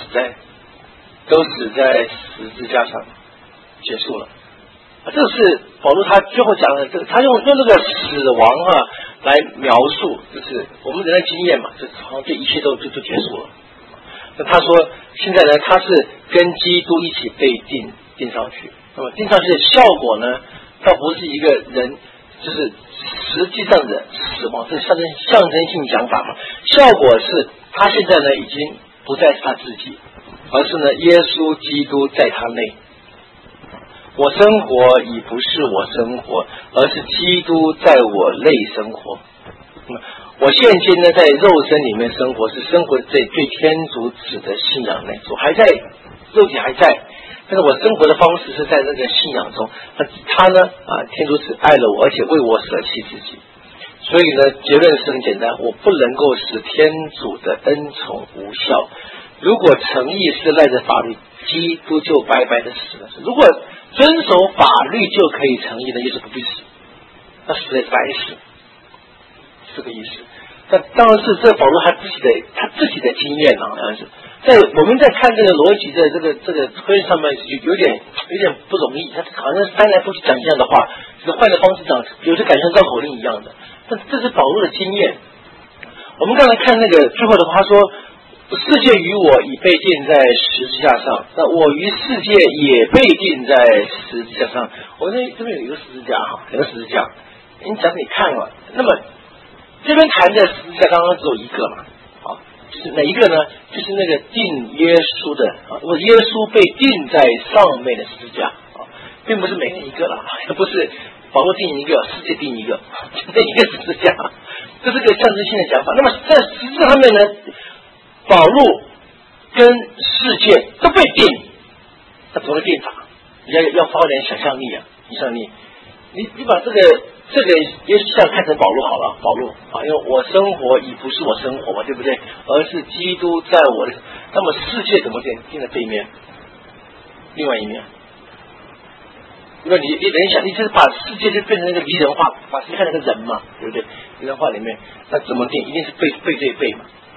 [SPEAKER 1] 在十字架上，结束了。这是保罗他最后讲的这个，他用这个死亡来描述，就是我们人的经验嘛，就好像这一切都结束了。那他说现在呢，他是跟基督一起被钉上去，那么钉上去的效果呢，倒不是一个人就是实际上的死亡，这是象征性讲法嘛。效果是他现在呢已经不再是他自己，而是呢耶稣基督在他内。我生活已不是我生活，而是基督在我内生活。我现今呢在肉身里面生活，是生活在对天主子的信仰内，主还在，肉体还在，但是我生活的方式是在这个信仰中。他呢天主子爱了我，而且为我舍弃自己。所以呢结论是很简单，我不能够使天主的恩宠无效。如果诚意是赖着法律，基督就白白的死了。如果遵守法律就可以诚意的，耶稣不必死，那死的是白死，是这个意思。但当然是这保罗他自己的经验在我们在看这个逻辑的这个推论上面有点不容易，他好像是翻来覆去讲一样的话，就是换个方式讲，有时感觉绕口令一样的。但这是保罗的经验。我们刚才看那个最后的话，他说世界与我已被钉在十字架上，那我与世界也被钉在十字架上。我这边有一个十字架两个十字架，你讲给你看了。那么这边谈的十字架刚刚只有一个嘛，就是哪一个呢？就是那个钉耶稣的我耶稣被钉在上面的十字架并不是每人一个了，不是保罗钉一个，世界钉一个，就那一个十字架，这是个象征性的讲法。那么在十字架上面呢，保罗跟世界都被钉，那怎么钉法？要发点想象力你把这个耶稣像看成保罗好了，保罗因为我生活已不是我生活嘛，对不对？而是基督在我的。那么世界怎么钉在背面？另外一面。因为你人想，你就是把世界就变成一个离人化，把世界看成个人嘛，对不对？离人化里面，那怎么钉？一定是背对背嘛。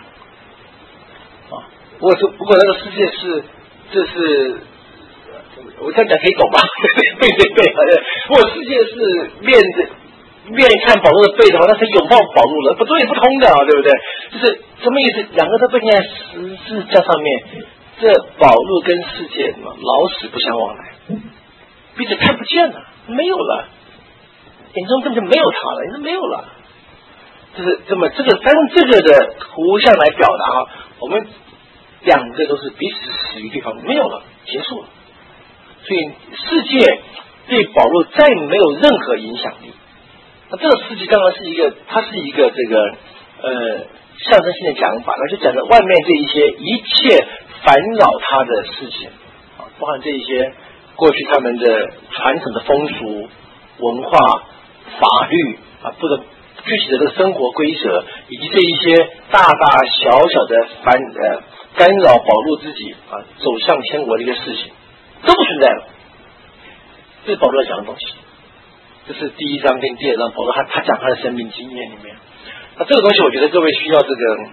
[SPEAKER 1] 不过那个世界这是我这样讲可以懂吧？背对背。如果世界是面看保罗的背的话，那是拥抱保罗了，不对不通的对不对？就是什么意思？两个都被钉在十字架上面，这保罗跟世界老死不相往来，彼此看不见了，没有了，眼中根本就没有他了，没有了。就是这么他用这个的图像来表达我们两个都是彼此死于对方，没有了，结束了。所以世界对保罗再没有任何影响力。那这个世界当然是一个，它是一个象征性的讲法，那就讲的外面这一些一切烦扰他的事情包含这一些过去他们的传统的风俗文化法律或者具体的这个生活规则，以及这一些大大小小的干扰保罗自己走向天国的一个事情都不存在了。这是保罗讲的东西，这是第1章跟第2章保罗他讲他的生命经验里面。那这个东西我觉得各位需要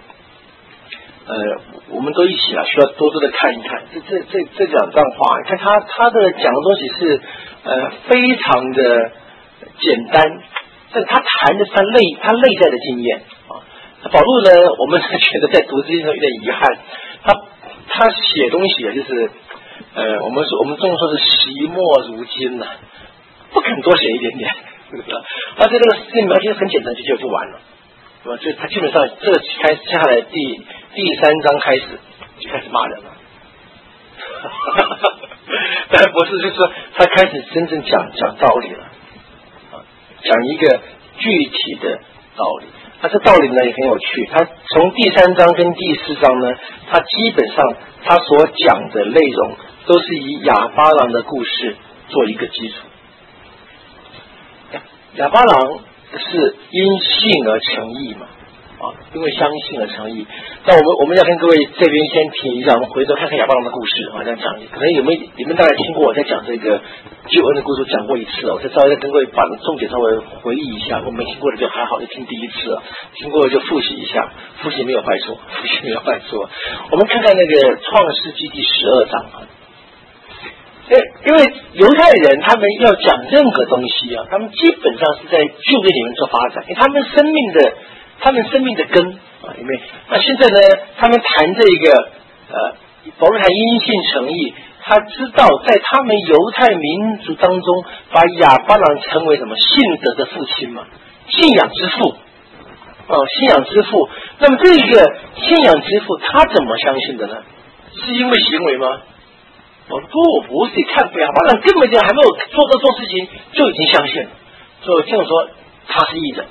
[SPEAKER 1] 我们都一起需要多多的看一看这两段话。你看他的讲的东西是非常的简单，但他谈的是他内在的经验保罗呢，我们觉得在读之前有点遗憾， 他写东西啊，就是我们中说是惜墨如金呐，不肯多写一点点，是不是？而且这个事情其实很简单，就完了，是吧？就他基本上这个接下来第3章开始就开始骂人了。但不是，就是说他开始真正讲道理了，讲一个具体的道理。那这道理呢也很有趣，他从第3章跟第4章呢，他基本上他所讲的内容都是以亚巴郎的故事做一个基础。亚巴郎是因信而成义嘛，因为相信而成义。那我们要跟各位这边先停一下，我们回头看看亚巴郎的故事这样讲。可能你们大概听过我在讲这个救恩的故事讲过一次我再稍微再跟各位把重点稍微回忆一下。我没听过的就还好，就听第一次听过的就复习一下，复习没有坏处，复习没有坏处。我们看看那个创世纪第12章因为犹太人他们要讲任何东西他们基本上是在旧约里面做发展，因为他们生命的根因为那现在呢，他们谈这个保罗谈因信成义，他知道在他们犹太民族当中，把亚巴郎称为什么信德的父亲嘛，信仰之父信仰之父。那么这个信仰之父他怎么相信的呢？是因为行为吗？不是，看亚巴郎根本就还没有做事情就已经相信了，所以这样说他是义人。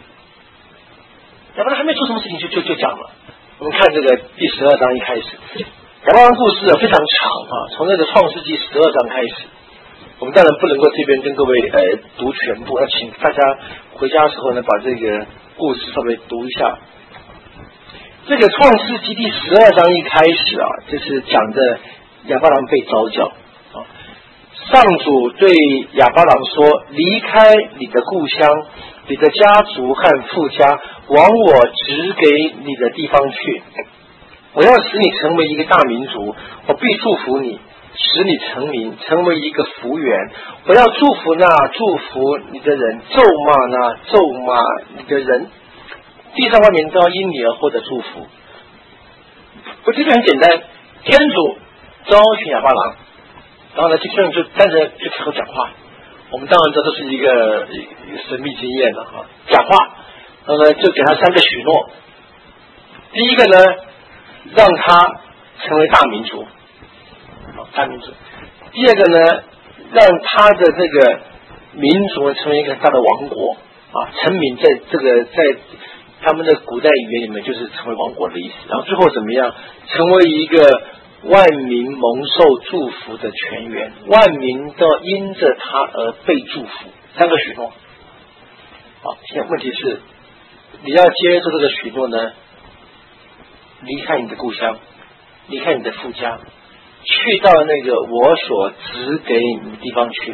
[SPEAKER 1] 亚巴郎还没做什么事情就讲了。我们看这个第12章一开始，亚巴郎故事非常长从那个创世纪12章开始。我们当然不能够这边跟各位读全部，那请大家回家的时候呢，把这个故事稍微读一下。这个创世纪第12章一开始就是讲的亚巴郎被召叫上主对亚巴郎说：离开你的故乡，你的家族和父家，往我指给你的地方去。我要使你成为一个大民族，我必祝福你，使你成名，成为一个福源。我要祝福那祝福你的人，咒骂那咒骂你的人。地上万民都要因你而获得祝福。我这个很简单，天主招选亚巴郎，然后呢，这就站着就开口讲话。我们当然这都是一个神秘经验了讲话，然后呢就给他3个许诺。第一个呢，让他成为大民族，大民族。第二个呢，让他的这个民族成为一个大的王国臣民，在他们的古代语言里面就是成为王国的意思。然后最后怎么样，成为一个万民蒙受祝福的泉源，万民都因着他而被祝福。3个许诺。现在问题是，你要接受这个许诺呢，离开你的故乡，离开你的父家，去到那个我所指给你的地方去。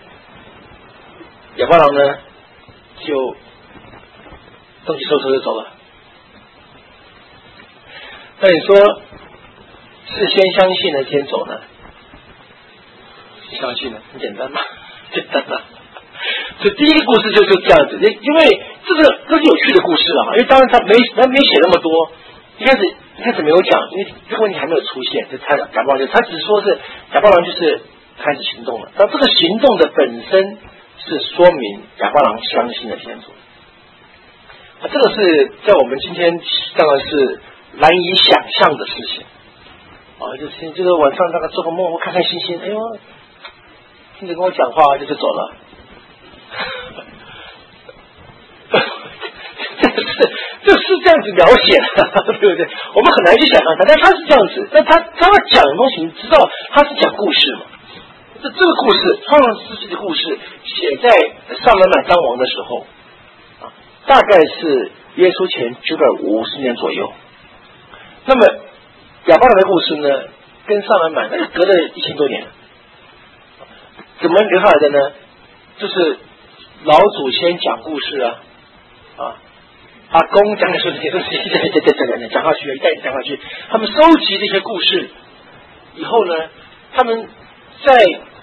[SPEAKER 1] 亚巴郎呢，就东西收拾就走了。那你说是先相信呢，先走呢？相信呢，很简单嘛，简单嘛。所以第一个故事就是这样子，因为这是有趣的故事因为当然他没写那么多，一开始没有讲，因为这个问题还没有出现，就他亚巴郎他只是说是亚巴郎就是开始行动了，但这个行动的本身是说明亚巴郎相信了天主。这个是在我们今天当然是难以想象的事情就是晚上大概做个梦，我看看星星，哎呦，听着跟我讲话就走了。这是这样子描写的，对不对？我们很难去想象他，但他是这样子。那他要讲的东西，你知道他是讲故事嘛？这个故事，创世纪的故事，写在萨满满当王的时候大概是耶稣前950年左右。那么亚巴郎的故事呢，跟萨满满那个隔了1000多年，怎么留下来的呢？就是老祖先讲故事阿公讲的事情，讲下去，一代讲下去。他们收集这些故事以后呢，他们在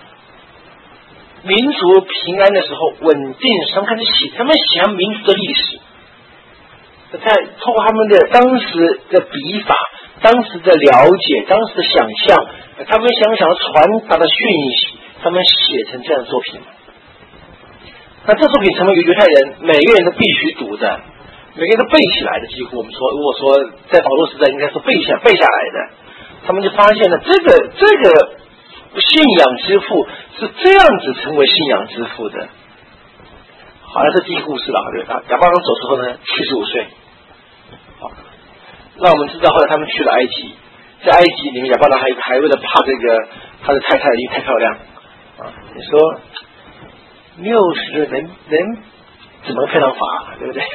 [SPEAKER 1] 民族平安的时候稳定，他们开始写，他们写民族的历史，在透过他们的当时的笔法， 当时的了解，当时的想象，他们想传达的讯息，他们写成这样的作品。那这作品成为犹太人每个人都必须读的，每个人都背起来的。几乎我们说，如果说在保罗时代，应该说背下来的。他们就发现了这个信仰之父是这样子成为信仰之父的。好，这是第一个故事了。亚伯拉罕走之后呢，75岁。好，那我们知道后来他们去了埃及，在埃及里面，亚伯拉罕还为了怕这个他的太太因为太漂亮啊，你说60个人怎么漂亮法，对不对？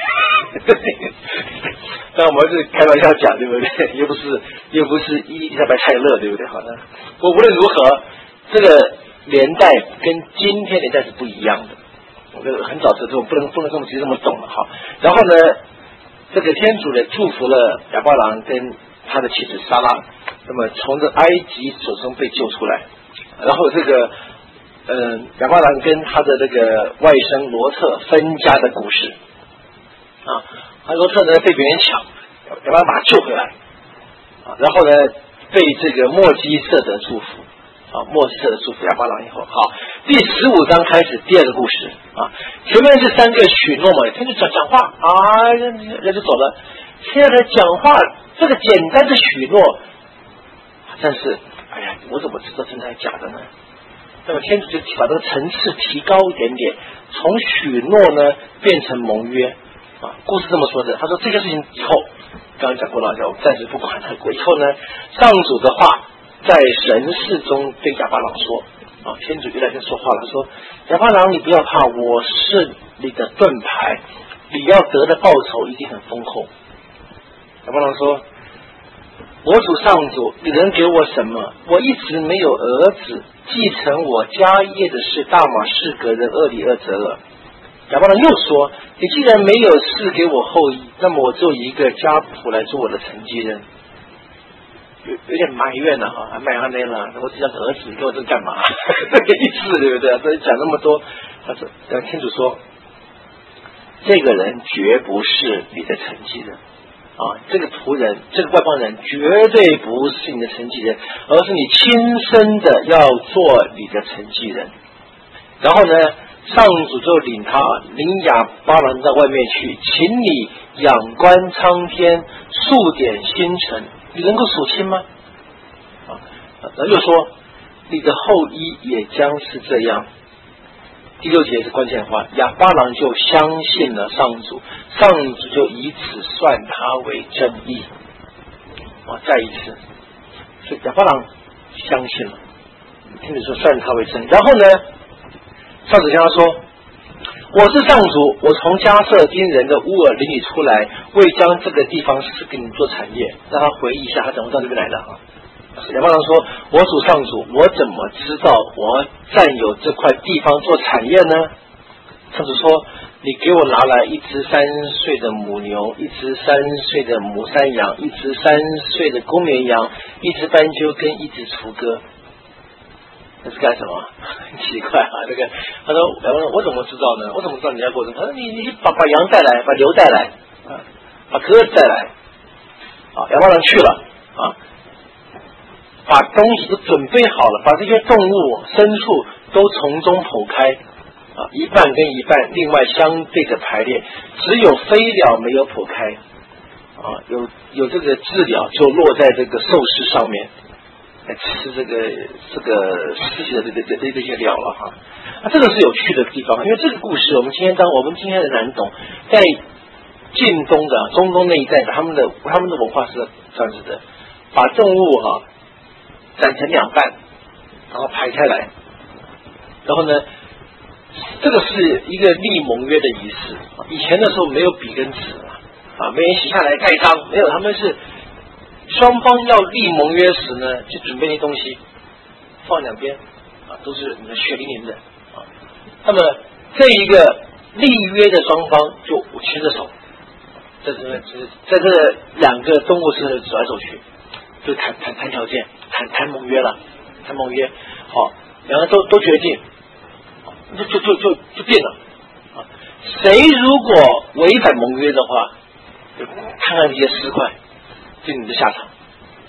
[SPEAKER 1] 那我们是开玩笑讲，对不对？又不是伊丽莎白泰勒，对不对？好的，不过无论如何，这个年代跟今天年代是不一样的。我这个很早之后不能这么直接这么懂了哈。然后呢，这个天主呢祝福了亚伯拉罕跟他的妻子撒拉，那么从这埃及手中被救出来。然后这个亚伯拉罕跟他的这个外甥罗特分家的故事啊，罗特呢被别人抢，亚伯拉罕把他救回来啊，然后呢被这个莫基色德祝福啊，莫基色德祝福亚伯拉罕以后，好，第15章开始第二个故事啊，前面是3个许诺嘛，天就讲话啊，人就走了，现在的讲话这个简单的许诺，但是哎呀，我怎么知道真的还是假的呢？那么天主就把这个层次提高一点点，从许诺呢变成盟约啊。故事这么说的，他说这个事情以后，刚刚讲过了，我暂时不管它。以后呢，上主的话在神事中对亚伯郎说啊，天主就在这说话了，说亚伯郎你不要怕，我是你的盾牌，你要得的报酬一定很丰厚。亚伯郎说，我主上主，你能给我什么？我一直没有儿子，继承我家业的是大马士革人厄里厄泽尔。亚伯拉罕又说，你既然没有赐给我后裔，那么我就以一个家谱来做我的承继人。有点埋怨了哈，埋怨了，我只想儿子，你给我这干嘛？这个意思对不对？所以讲那么多，他说，天主说，这个人绝不是你的承继人。啊，这个仆人，这个外邦人绝对不是你的承继人，而是你亲身的要做你的承继人。然后呢，上主就领亚伯拉罕到外面去，请你仰观苍天，数点星辰，你能够数清吗？啊，然后又说，你的后裔也将是这样。第6节是关键话，亚伯拉罕就相信了上主，上主就以此算他为正义。啊，再一次，所以亚伯拉罕相信了，听你说算他为正义。然后呢，上主跟他说，我是上主，我从加瑟丁人的乌尔领你出来，为将这个地方赐给你做产业。让他回忆一下他怎么到这边来的啊。亚伯拉罕说，我主上主，我怎么知道我占有这块地方做产业呢？上主说，你给我拿来1只3岁的母牛，1只3岁的母山羊，1只3岁的公绵羊，1只斑鸠跟1只雏鸽。这是干什么？很奇怪啊！这个他说，我怎么知道呢？我怎么知道你要过程？他说你把羊带来，把牛带来啊，把鸽子带来啊。亚伯拉罕去了啊。把东西都准备好了，把这些动物、牲畜都从中剖开啊，一半跟一半，另外相对的排列，只有飞鸟没有剖开啊，有这个雉鸟就落在这个寿司上面来吃这个尸体的这些鸟了哈。这个是有趣的地方，因为这个故事我们今天很难懂，在近东的中东那一带的他们的文化是这样子的，把动物斩成2半，然后排开来，然后呢，这个是一个立盟约的仪式。以前的时候没有笔跟纸啊，没人写下来盖章，没有，他们是双方要立盟约时呢，就准备那东西放2边啊，都是血淋淋的啊。那么这一个立约的双方就牵着手，在这2个动物身上走来走去。就谈条件，谈盟约了，谈盟约，好，两个都决定，就定了啊。谁如果违反盟约的话，就看看这些尸块，就你的下场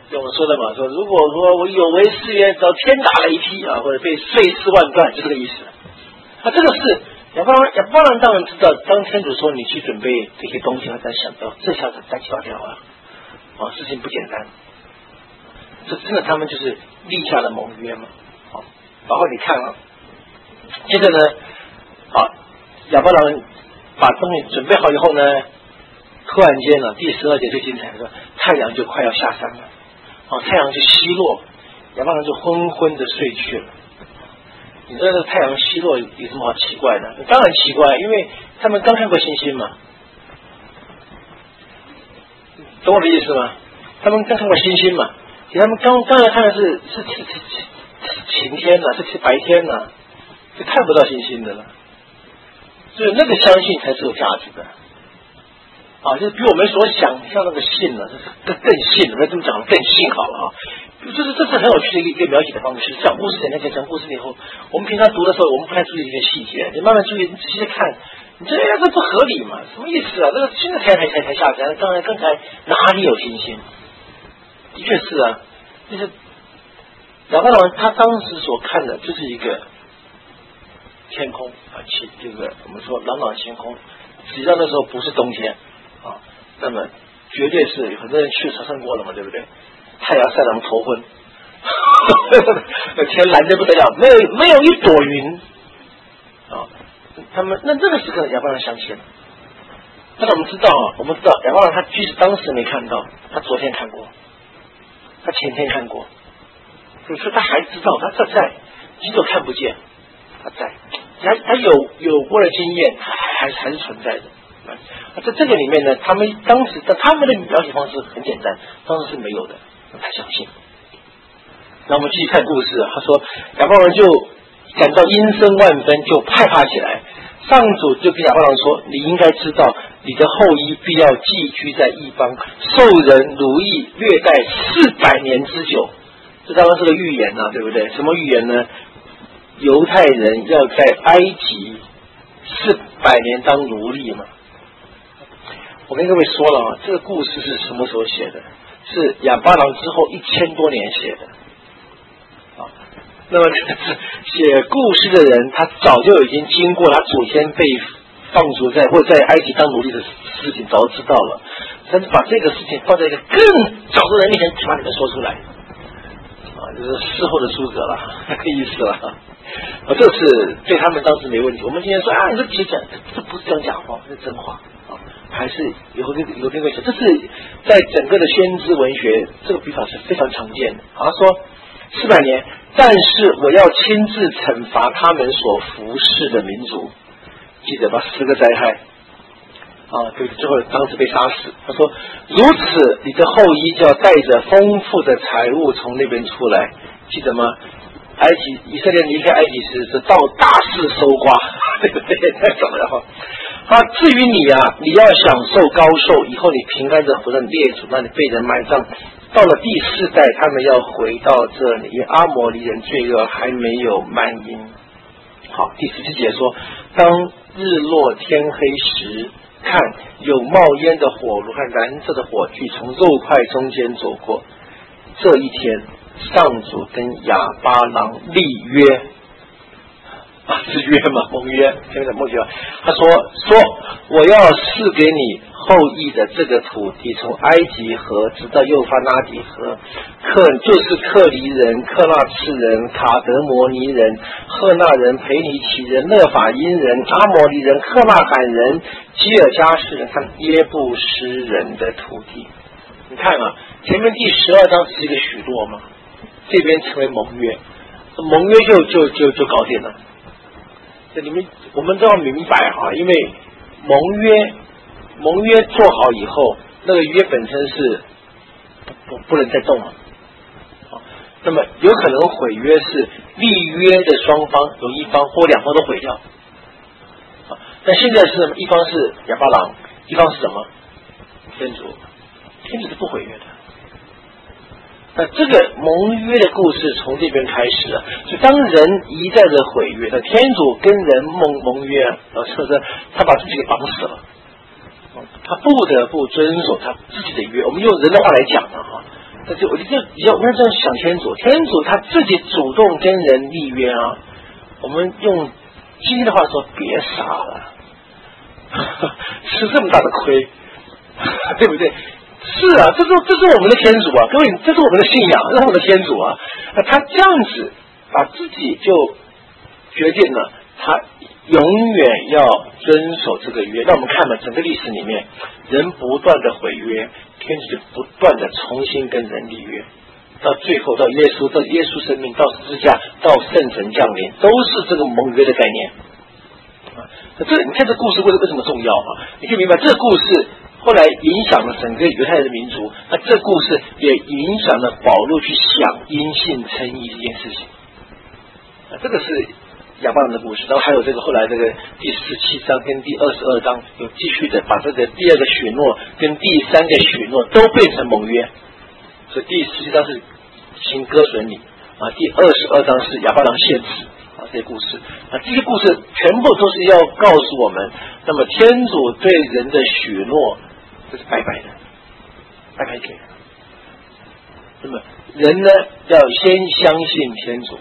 [SPEAKER 1] 跟我说的嘛，说如果说我有为誓言，只要天打雷劈啊，或者被碎尸万段，就这个意思。这个是亚伯拉罕当然知道，当天主说你去准备这些东西，他才想到这下子再几条啊，事情不简单。这真的他们就是立下了盟约嘛。然后你看啊，接着呢，亚伯拉罕把东西准备好以后呢，突然间呢，第12节最精彩的，太阳就快要下山了，太阳就西落，亚伯拉罕就昏昏的睡去了。你知道这太阳西落有什么好奇怪的？当然奇怪，因为他们刚看过星星嘛，懂我的意思吗？他们刚看过星星嘛，他们刚才看的是晴天呢，是白天呢，是看不到星星的了。所以那个相信才是有价值的。就是比我们所想象那个信呢，这是更信，我们这么讲更信好了啊。这是很有趣的一个描写的方式。讲故事讲故事以后，我们平常读的时候，我们不太注意这些细节，你慢慢注意，你仔细的看，你这不合理嘛？什么意思啊？这个现在才下山，刚才哪里有星星？的确是啊，就是亚伯拉罕他当时所看的就是一个天空这个我们说朗朗星空，只要那时候不是冬天那么绝对是有很多人去朝圣过了嘛，对不对？太阳晒得头昏，天蓝得不得了，没有一朵云他们那这个时刻亚伯拉罕想起了。但是我们知道亚伯拉罕他即使当时没看到，他昨天看过，他前天看过，所以说他还知道他在，即使看不见，他在，他有过的经验，还是存在的。在这个里面呢，他们当时他们的描写方式很简单，当时是没有的，他相信。那我们继续看故事，他说亚伯拉罕就感到阴森万分，就害怕起来。上主就跟亚伯拉罕说：“你应该知道，你的后裔必要寄居在异邦，受人奴役虐待400年之久。”这当然是个预言对不对？什么预言呢？犹太人要在埃及400年当奴隶嘛。我跟各位说了这个故事是什么时候写的？是亚伯拉罕之后1000多年写的。那么写故事的人，他早就已经经过他祖先被放逐在或者在埃及当奴隶的事情，早就知道了。但是把这个事情放在一个更早的人面前，把你们说出来，就是事后的诸葛了，那个意思了。这是对他们当时没问题。我们今天说你这讲，这不是讲假话，这是真话还是有这个写？这是在整个的先知文学这个笔法是非常常见的。他说400年，但是我要亲自惩罚他们所服侍的民族。记得吧？10个灾害对，最后当时被杀死。他说如此，你的后裔就要带着丰富的财物从那边出来。记得吗？以色列离开埃及时是到大肆搜刮，对不对？太早了至于你你要享受高寿，以后你平安的活在列祖那里被人埋葬。到了第4代，他们要回到这里，因为阿摩利人罪恶还没有蔓延。好，第17节说，当日落天黑时，看有冒烟的火炉和燃着的火炬从肉块中间走过。这一天，上主跟亚巴郎立约是约嘛，盟约，听着盟约。他说我要赐给你后裔的这个土地，从埃及河直到幼发拉底河，就是克黎人、克纳次人、卡德摩尼人、赫纳人、培尼奇人、勒法因人、阿摩利人、克纳罕人、基尔加士人和耶布斯人的土地。你看前面第12章是一个许诺嘛，这边成为盟约，盟约就搞定了。我们都要明白因为盟约做好以后，那个约本身是不能再动了。那么有可能毁约是立约的双方有一方或两方都毁掉。但现在是一方是亚巴郎，一方是什么？天主是不毁约的。那这个盟约的故事从这边开始了，所以当人一再的毁约，那天主跟人盟约他把自己给绑死了，他不得不遵守他自己的约。我们用人的话来讲这就我们要这样想天主他自己主动跟人立约啊。我们用今天的话说，别傻了，吃这么大的亏，对不对？是啊，这是我们的天主啊，各位，这是我们的信仰，这是我们的天主啊。他这样子把自己就决定了，他永远要遵守这个约。那我们看嘛，整个历史里面，人不断的毁约，天主就不断的重新跟人立约，到最后到耶稣生命，到十字架，到圣神降临，都是这个盟约的概念。你看这故事为什么重要啊？你可以明白，这个故事后来影响了整个犹太人的民族，那这故事也影响了保罗去想因信称义这件事情。这个是亚伯兰的故事，然后还有这个后来这个第17章跟第22章有继续的把这个第二个许诺跟第三个许诺都变成盟约，所以第17章是行割损礼啊，第22章是亚伯兰献旨啊，这些故事啊，这些故事全部都是要告诉我们，那么天主对人的许诺这是白白的，白白给的。那么人呢，要先相信天主。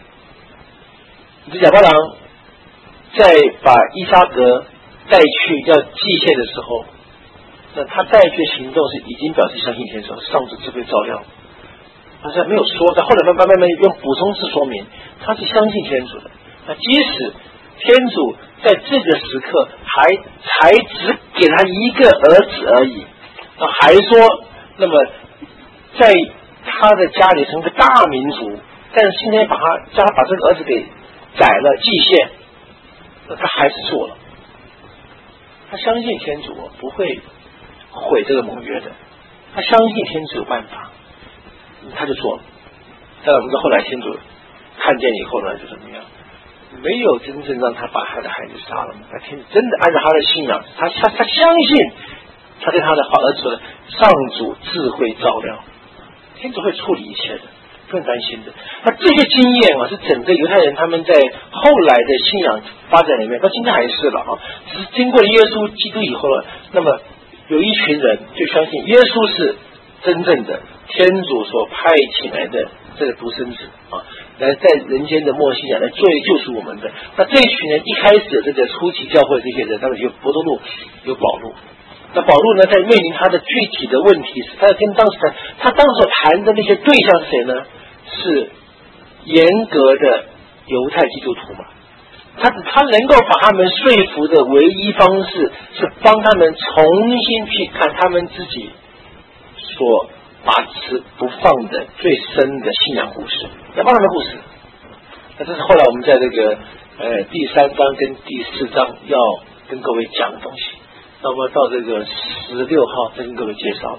[SPEAKER 1] 亚伯兰在把伊撒格带去要祭献的时候，那他带去的行动是已经表示相信天主，上主智慧照料。他是没有说，但后来慢慢用补充式说明，他是相信天主的。那即使天主在这个时刻才只给他一个儿子而已，那还说，那么在他的家里成个大民族，但是今天叫他把这个儿子给改了祭献，那他还是错了。他相信天主不会毁这个盟约的，他相信天主有办法，他就错了。但我们说后来天主看见以后呢，就怎么样？没有真正让他把他的孩子杀了，他天主真的按照他的信仰，他相信他对他的儿子说，上主智慧照料，天主会处理一切的。不用担心的。那这些经验啊，是整个犹太人他们在后来的信仰发展里面，到今天还是了啊。只是经过耶稣基督以后了，那么有一群人就相信耶稣是真正的天主所派遣来的这个独生子啊，来在人间的末期来作为救赎我们的。那这一群人一开始这个初期教会这些人，他们有伯多禄，有保禄。那保禄呢，在面临他的具体的问题时，他跟他当时谈的那些对象是谁呢？是严格的犹太基督徒嘛。他能够把他们说服的唯一方式是帮他们重新去看他们自己所把持不放的最深的信仰故事，亚伯兰的故事。那这是后来我们在这个第3章跟第4章要跟各位讲的东西。那么到这个16号再跟各位介绍。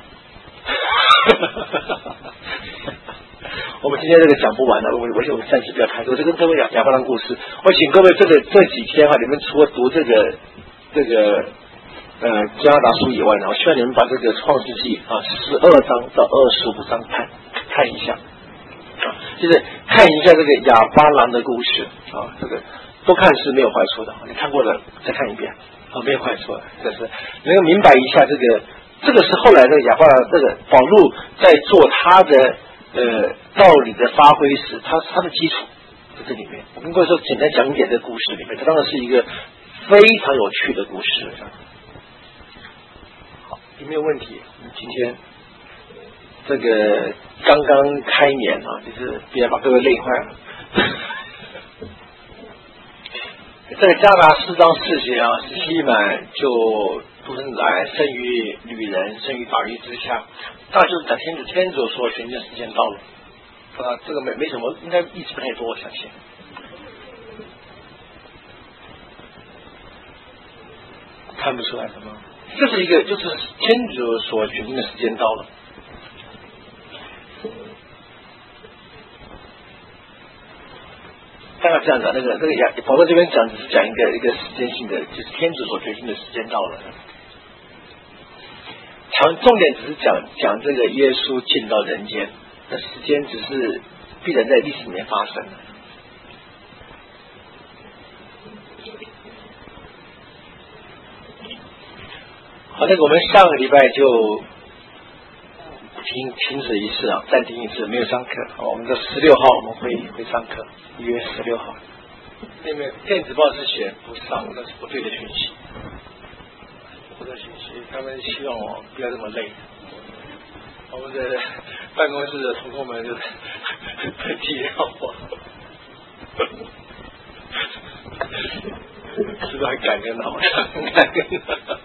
[SPEAKER 1] 我们今天这个讲不完了，我暂时不要开，我就跟各位讲亚伯兰故事。我请各位这几天你们除了读这个加拿大书以外呢，我希望你们把这个创世纪12章到25章看一下就是看一下这个亚伯兰的故事这个多看是没有坏处的，你看过了再看一遍没有坏处，这是能够明白一下这个是后来的亚伯兰这个保禄在做他的道理的发挥时，他的基础在这里面。我跟各位说简单讲一点这个故事里面，这当然是一个非常有趣的故事。好，有没有问题？今天这个刚刚开年就是别把各位累坏了。这个加拿大4章4节是西满就独生子来，生于女人，生于法律之下。大就是讲天主说选定时间到了这个没什么，应该意思不太多，我相信。看不出来什么，这是一个就是天主所选定的时间到了。大概这样讲，那个保罗这边讲只是讲一个时间性的，就是天主所决定的时间到了。重点只是讲这个耶稣进到人间，那时间只是必然在历史里面发生的。好，那个我们上个礼拜就提停止一次啊，暂停一次，没有上课。我们的16号我们会上课，1月16号。那个电子报是写不上，那是不对的讯息。不对的讯息，他们希望我不要这么累。我们的办公室的同工们就是体谅我，是不是很感恩啊？很感恩。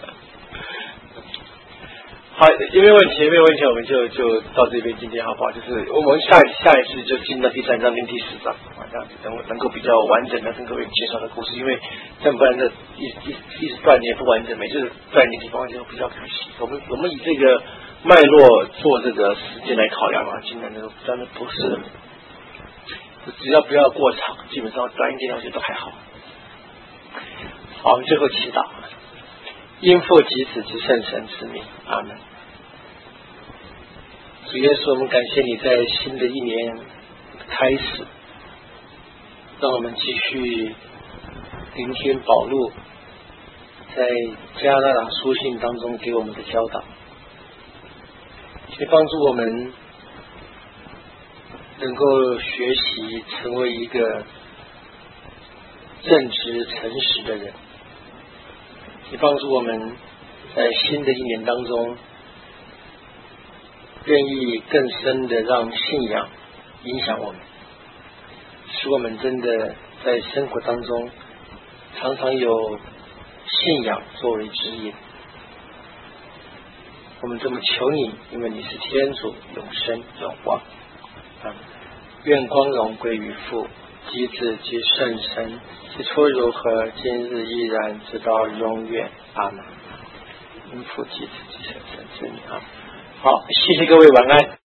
[SPEAKER 1] 好，有没有问题？有没有问题？我们就到这边今天好不好？就是我们下一次就进到第3章跟第4章啊，这样子能够比较完整的跟各位介绍的故事，因为这样不然的一直断裂不完整，每次断裂地方就比较可惜。我们以这个脉络做这个时间来考量啊，今天的真的不是，只要不要过长，基本上短一点我觉得都还好。好，我们最后祈祷。因父及子及圣神之名，阿门。主耶稣，我们感谢你在新的一年开始，让我们继续聆听保禄在加拉达书信当中给我们的教导，去帮助我们能够学习成为一个正直诚实的人，也帮助我们在新的一年当中愿意更深的让信仰影响我们，使我们真的在生活当中常常有信仰作为指引。我们这么求你，因为你是天主，永生永王。愿光荣归于父及子及圣神，起初如何，今日依然，直到永远。阿门。因父及子及圣神之名。好，谢谢各位，晚安。